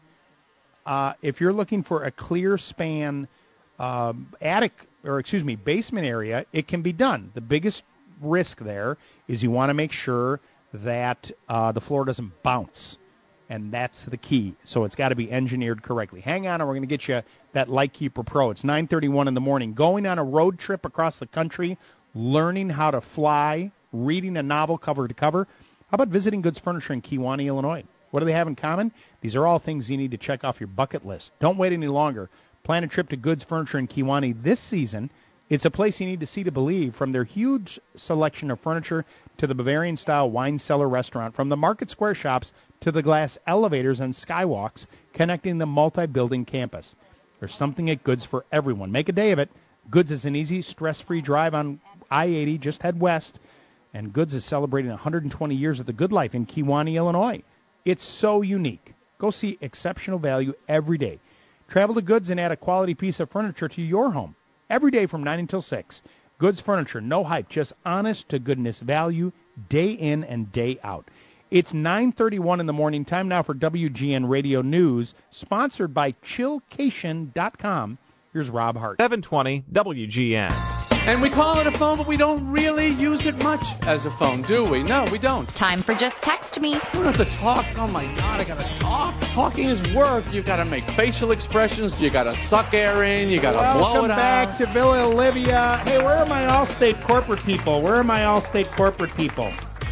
basement area, it can be done. The biggest risk there is you want to make sure that the floor doesn't bounce, and that's the key. So it's got to be engineered correctly. Hang on, and we're going to get you that Lightkeeper Pro. It's 9:31 in the morning. Going on a road trip across the country, learning how to fly, reading a novel cover to cover. How about visiting Goods Furniture in Kewanee, Illinois? What do they have in common? These are all things you need to check off your bucket list. Don't wait any longer. Plan a trip to Goods Furniture in Kewanee this season. It's a place you need to see to believe, from their huge selection of furniture to the Bavarian-style wine cellar restaurant, from the Market Square shops to the glass elevators and skywalks connecting the multi-building campus. There's something at Goods for everyone. Make a day of it. Goods is an easy, stress-free drive on I-80. Just head west. And Goods is celebrating 120 years of the good life in Kewanee, Illinois. It's so unique. Go see exceptional value every day. Travel to Goods and add a quality piece of furniture to your home. Every day from 9 until 6. Goods Furniture, no hype, just honest-to-goodness value, day in and day out. It's 9:31 in the morning. Time now for WGN Radio News, sponsored by Chillcation.com. Here's Rob Hart. 720 WGN. And we call it a phone, but we don't really use it much as a phone, do we? No, we don't. Time for Just Text Me. We don't have to talk. Oh, my God, I got to talk. Talking is work. You got to make facial expressions. You got to suck air in. You got to blow it out. Welcome back to Villa Olivia. Hey, where are my Allstate corporate people? Where are my Allstate corporate people?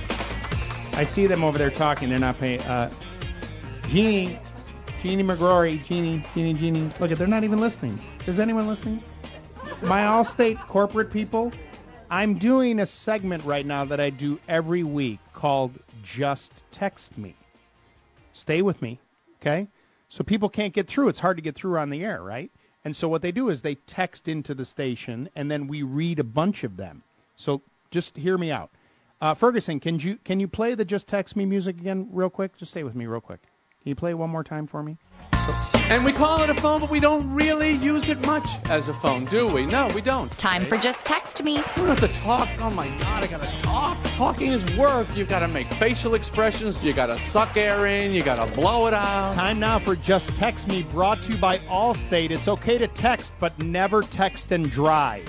I see them over there talking. They're not paying. Jeannie McGrory. Jeannie. Look, they're not even listening. Is anyone listening? My Allstate corporate people, I'm doing a segment right now that I do every week called Just Text Me. Stay with me, okay? So people can't get through. It's hard to get through on the air, right? And so what they do is they text into the station, and then we read a bunch of them. So just hear me out. Ferguson, can you play the Just Text Me music again real quick? Just stay with me real quick. Can you play it one more time for me? And we call it a phone, but we don't really use it much as a phone, do we? No, we don't. Time for Just Text Me. We don't have to talk. Oh, my God, I got to talk. Talking is work. You got to make facial expressions. You got to suck air in. You got to blow it out. Time now for Just Text Me, brought to you by Allstate. It's okay to text, but never text and drive.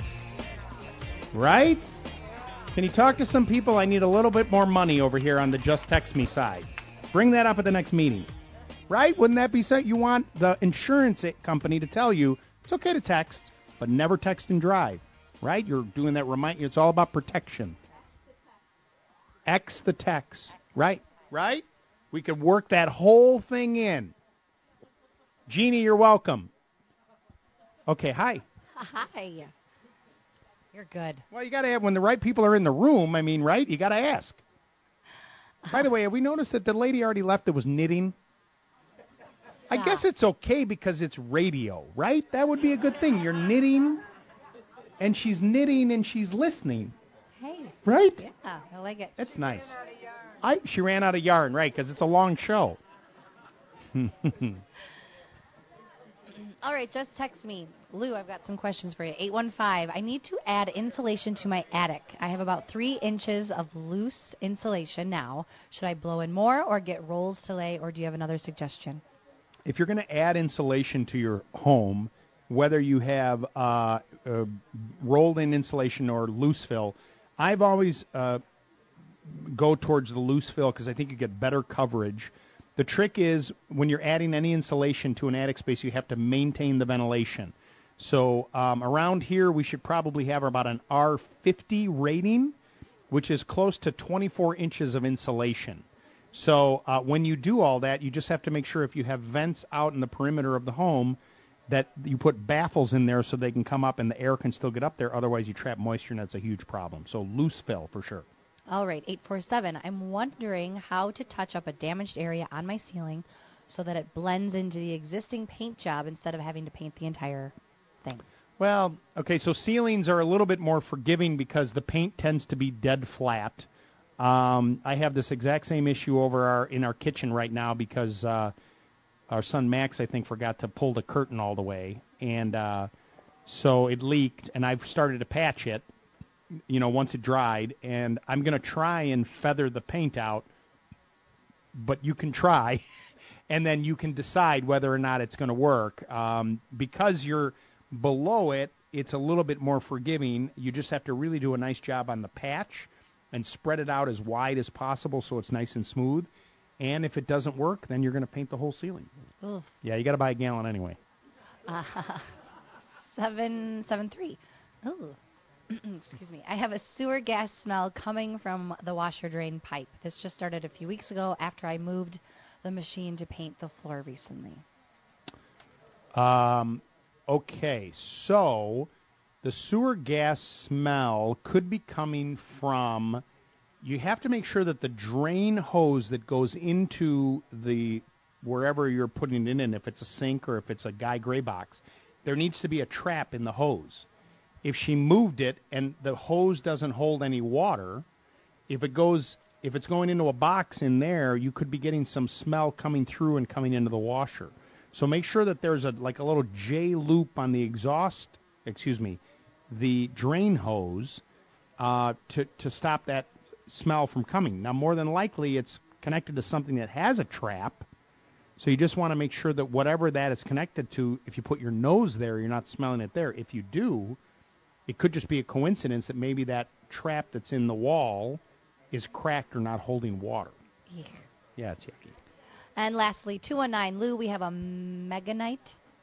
Right? Can you talk to some people? I need a little bit more money over here on the Just Text Me side. Bring that up at the next meeting. Right? Wouldn't that be so? You want the insurance company to tell you it's okay to text, but never text and drive. Right? You're doing that remind. It's all about protection. X the text. Right? Right? We could work that whole thing in. Jeannie, you're welcome. Okay, hi. Hi. You're good. Well, you got to have, when the right people are in the room, right? You got to ask. By the way, have we noticed that the lady already left that was knitting? I guess it's okay because it's radio, right? That would be a good thing. You're knitting, and she's listening. Hey. Right? Yeah, I like it. That's nice. She ran out of yarn, right, because it's a long show. All right, just text me. Lou, I've got some questions for you. 815, I need to add insulation to my attic. I have about 3 inches of loose insulation now. Should I blow in more or get rolls to lay, or do you have another suggestion? If you're going to add insulation to your home, whether you have rolled-in insulation or loose fill, I've always go towards the loose fill because I think you get better coverage. The trick is when you're adding any insulation to an attic space, you have to maintain the ventilation. So around here, we should probably have about an R50 rating, which is close to 24 inches of insulation. So when you do all that, you just have to make sure if you have vents out in the perimeter of the home that you put baffles in there so they can come up and the air can still get up there. Otherwise, you trap moisture, and that's a huge problem. So loose fill for sure. All right, 847, I'm wondering how to touch up a damaged area on my ceiling so that it blends into the existing paint job instead of having to paint the entire thing. Well, okay, so ceilings are a little bit more forgiving because the paint tends to be dead flat. I have this exact same issue in our kitchen right now because our son Max, I think, forgot to pull the curtain all the way, and so it leaked, and I've started to patch it, once it dried, and I'm going to try and feather the paint out, but you can try, and then you can decide whether or not it's going to work. Because you're below it, it's a little bit more forgiving. You just have to really do a nice job on the patch and spread it out as wide as possible so it's nice and smooth. And if it doesn't work, then you're going to paint the whole ceiling. Oof. Yeah, you got to buy a gallon anyway. 773. Ooh. Excuse me. I have a sewer gas smell coming from the washer drain pipe. This just started a few weeks ago after I moved the machine to paint the floor recently. Okay, so the sewer gas smell could be coming from. You have to make sure that the drain hose that goes into the wherever you're putting it in, if it's a sink or if it's a Guy Gray box, there needs to be a trap in the hose. If she moved it and the hose doesn't hold any water, if it's going into a box in there, you could be getting some smell coming through and coming into the washer. So make sure that there's a little J loop on the the drain hose to stop that smell from coming. Now, more than likely, it's connected to something that has a trap. So you just want to make sure that whatever that is connected to, if you put your nose there, you're not smelling it there. If you do, it could just be a coincidence that maybe that trap that's in the wall is cracked or not holding water. Eek. Yeah, it's yucky. And lastly, 219 Lou, we have a Meganite.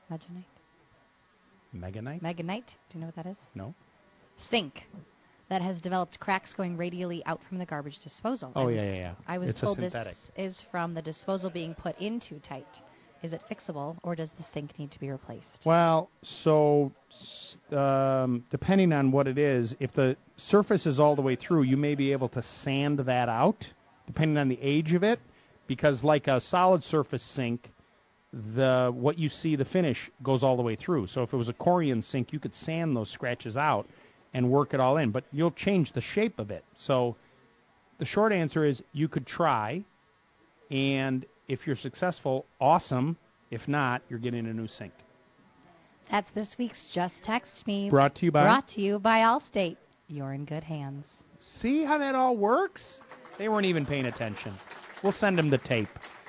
Meganite? Meganite. Do you know what that is? No. Sink that has developed cracks going radially out from the garbage disposal. Oh, yeah. I was It's told a this synthetic. is from the disposal being put in too tight. Is it fixable, or does the sink need to be replaced? Well, so depending on what it is, if the surface is all the way through, you may be able to sand that out, depending on the age of it, because like a solid surface sink, what you see, the finish, goes all the way through. So if it was a Corian sink, you could sand those scratches out and work it all in, but you'll change the shape of it. So the short answer is you could try, and if you're successful, awesome. If not, you're getting a new sink. That's this week's Just Text Me. Brought to you by Allstate. You're in good hands. See how that all works? They weren't even paying attention. We'll send them the tape.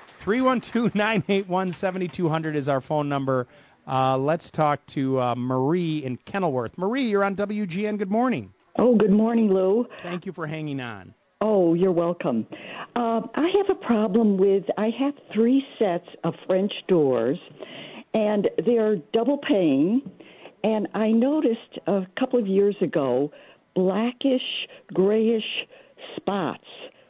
312-981-7200 is our phone number. Let's talk to Marie in Kenilworth. Marie, you're on WGN. Good morning. Oh, good morning, Lou. Thank you for hanging on. Oh, you're welcome. I have a problem I have 3 sets of French doors, and they're double pane, and I noticed a couple of years ago blackish, grayish spots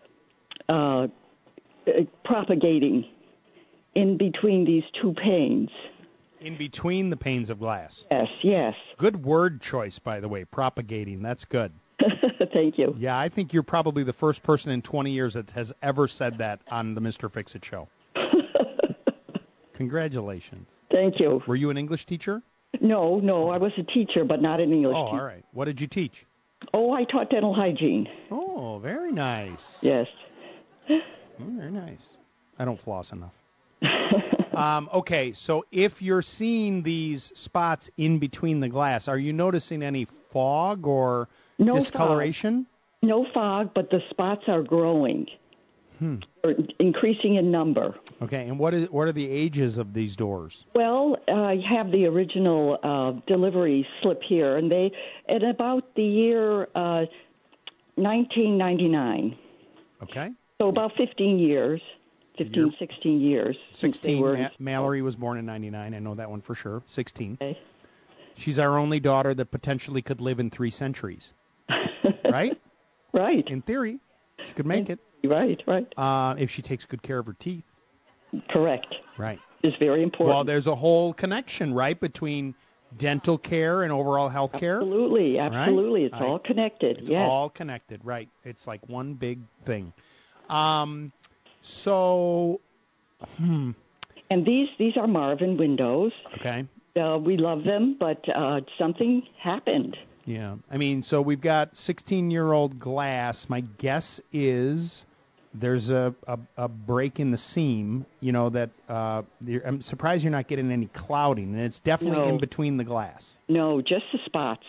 propagating in between these 2 panes. In between the panes of glass. Yes. Good word choice, by the way, propagating. That's good. Thank you. Yeah, I think you're probably the first person in 20 years that has ever said that on the Mr. Fix-It show. Congratulations. Thank you. Were you an English teacher? No, I was a teacher, but not an English teacher. Oh, all right. What did you teach? Oh, I taught dental hygiene. Oh, very nice. Yes. Very nice. I don't floss enough. Okay, so if you're seeing these spots in between the glass, are you noticing any fog or discoloration? Fog. No fog, but the spots are growing, or increasing in number. Okay, and what are the ages of these doors? Well, I have the original delivery slip here, and they at about the year 1999. Okay. So about 15 years. 16 years. 16. Mallory was born in 99. I know that one for sure. 16. Okay. She's our only daughter that potentially could live in 3 centuries. Right? Right. In theory, she could make it. Right. If she takes good care of her teeth. Correct. Right. It's very important. Well, there's a whole connection, right, between dental care and overall health care. Absolutely. Right? It's all connected. It's yes. all connected, right. It's like one big thing. So, And these are Marvin windows. Okay. We love them, but something happened. Yeah. I mean, so we've got 16-year-old glass. My guess is there's a break in the seam, that I'm surprised you're not getting any clouding, and it's definitely in between the glass. No, just the spots.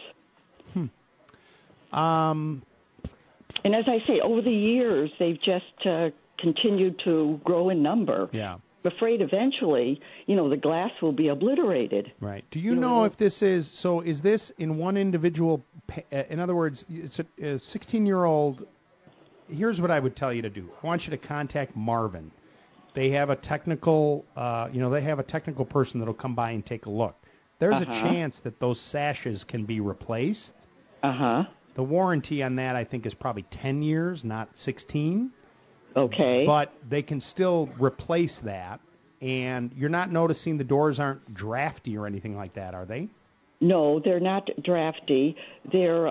And as I say, over the years, they've just continued to grow in number. Yeah. I'm afraid eventually, the glass will be obliterated. Right. Do you know if this is this in one individual, in other words, it's a 16-year-old, here's what I would tell you to do. I want you to contact Marvin. They have a technical, person that'll come by and take a look. There's a chance that those sashes can be replaced. The warranty on that, I think, is probably 10 years, not 16. Okay. But they can still replace that. and you're not noticing the doors aren't drafty or anything like that, are they? No, they're not drafty. They're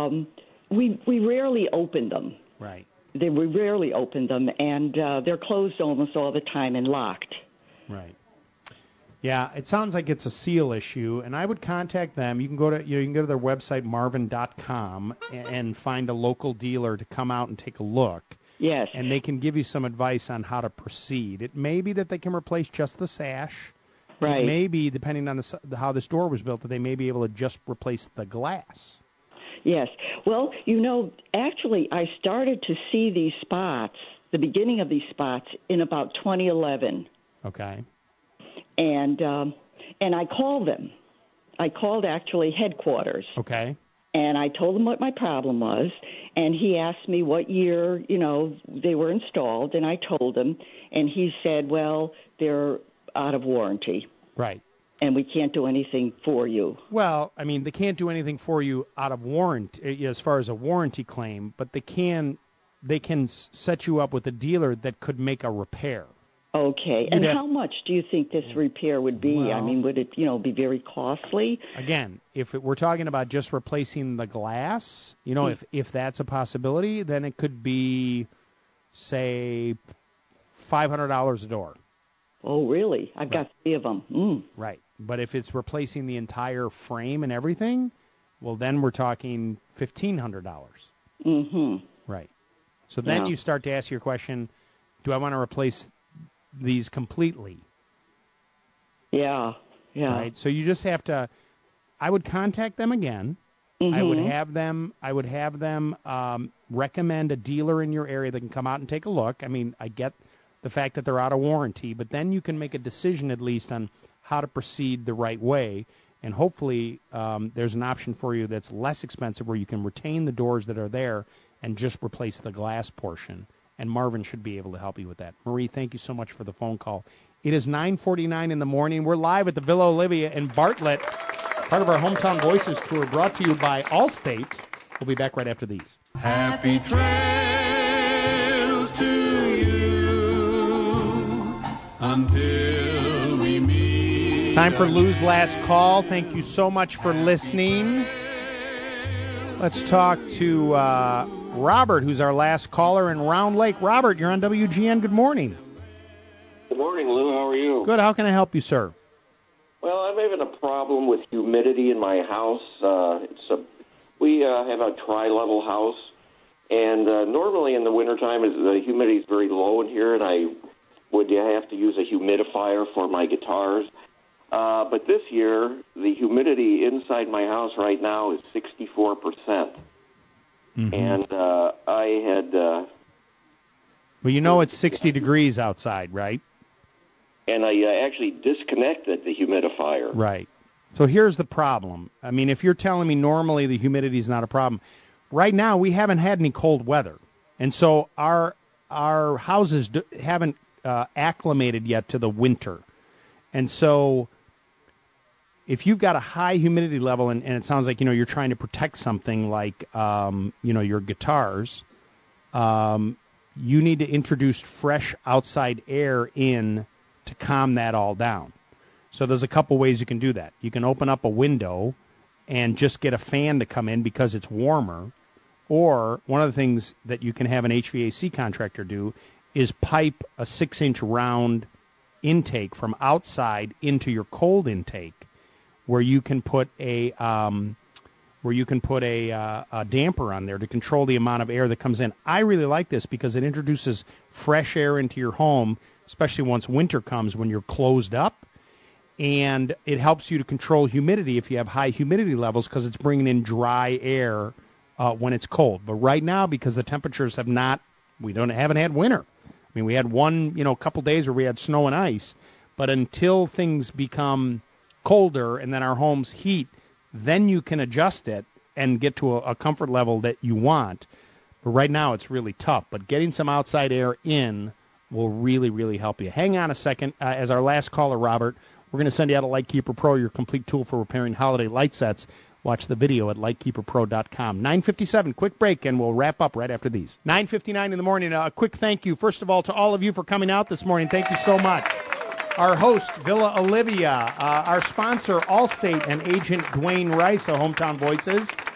we rarely open them. Right. We rarely open them, and they're closed almost all the time and locked. Right. Yeah, it sounds like it's a seal issue, and I would contact them. You can go to their website marvin.com and find a local dealer to come out and take a look. Yes. And they can give you some advice on how to proceed. It may be that they can replace just the sash. Right. It may be, depending on how this door was built, that they may be able to just replace the glass. Yes. Well, actually, I started to see these spots, the beginning of these spots, in about 2011. Okay. And I called them. I called actually headquarters. Okay. And I told him what my problem was, and he asked me what year, they were installed, and I told him, and he said, well, they're out of warranty. Right. And we can't do anything for you. Well, I mean, they can't do anything for you out of warranty as far as a warranty claim, but they can set you up with a dealer that could make a repair. Okay. And how much do you think this repair would be? Well, I mean, would it, be very costly? Again, if we're talking about just replacing the glass, if that's a possibility, then it could be, say, $500 a door. Oh, really? I've got 3 of them. Right. But if it's replacing the entire frame and everything, well, then we're talking $1,500. Mm-hmm. Right. So then you start to ask your question, do I want to replace these completely? Yeah. Right. So you just have to. I would contact them again. Mm-hmm. I would have them recommend a dealer in your area that can come out and take a look. I mean, I get the fact that they're out of warranty, but then you can make a decision at least on how to proceed the right way, and hopefully there's an option for you that's less expensive where you can retain the doors that are there and just replace the glass portion. And Marvin should be able to help you with that. Marie, thank you so much for the phone call. It is 9:49 in the morning. We're live at the Villa Olivia in Bartlett, part of our Hometown Voices tour, brought to you by Allstate. We'll be back right after these. Happy trails to you until we meet. Time for Lou's last call. Thank you so much for listening. Let's talk to Robert, who's our last caller in Round Lake. Robert, you're on WGN. Good morning. Good morning, Lou. How are you? Good. How can I help you, sir? Well, I'm having a problem with humidity in my house. We have a tri-level house, and normally in the wintertime the humidity is very low in here, and I would have to use a humidifier for my guitars. But this year, the humidity inside my house right now is 64%. Mm-hmm. And I had... well, it's 60 degrees outside, right? And I actually disconnected the humidifier. Right. So here's the problem. I mean, if you're telling me normally the humidity is not a problem, right now we haven't had any cold weather. And so our houses haven't acclimated yet to the winter. And so if you've got a high humidity level, and it sounds like, you're trying to protect something like, your guitars, you need to introduce fresh outside air in to calm that all down. So there's a couple ways you can do that. You can open up a window and just get a fan to come in because it's warmer. Or one of the things that you can have an HVAC contractor do is pipe a 6-inch round intake from outside into your cold intake, where you can put a damper on there to control the amount of air that comes in. I really like this because it introduces fresh air into your home, especially once winter comes when you're closed up, and it helps you to control humidity if you have high humidity levels because it's bringing in dry air when it's cold. But right now, because the temperatures haven't had winter. I mean, we had a couple days where we had snow and ice, but until things become colder and then our homes heat, then you can adjust it and get to a comfort level that you want. But right now it's really tough. But getting some outside air in will really, really help you. Hang on a second. As our last caller, Robert, we're going to send you out a Lightkeeper Pro, your complete tool for repairing holiday light sets. Watch the video at lightkeeperpro.com. 9:57, quick break, and we'll wrap up right after these. 9:59 in the morning. A quick thank you, first of all, to all of you for coming out this morning. Thank you so much. Our host, Villa Olivia. Our sponsor, Allstate, and agent Dwayne Rice of Hometown Voices.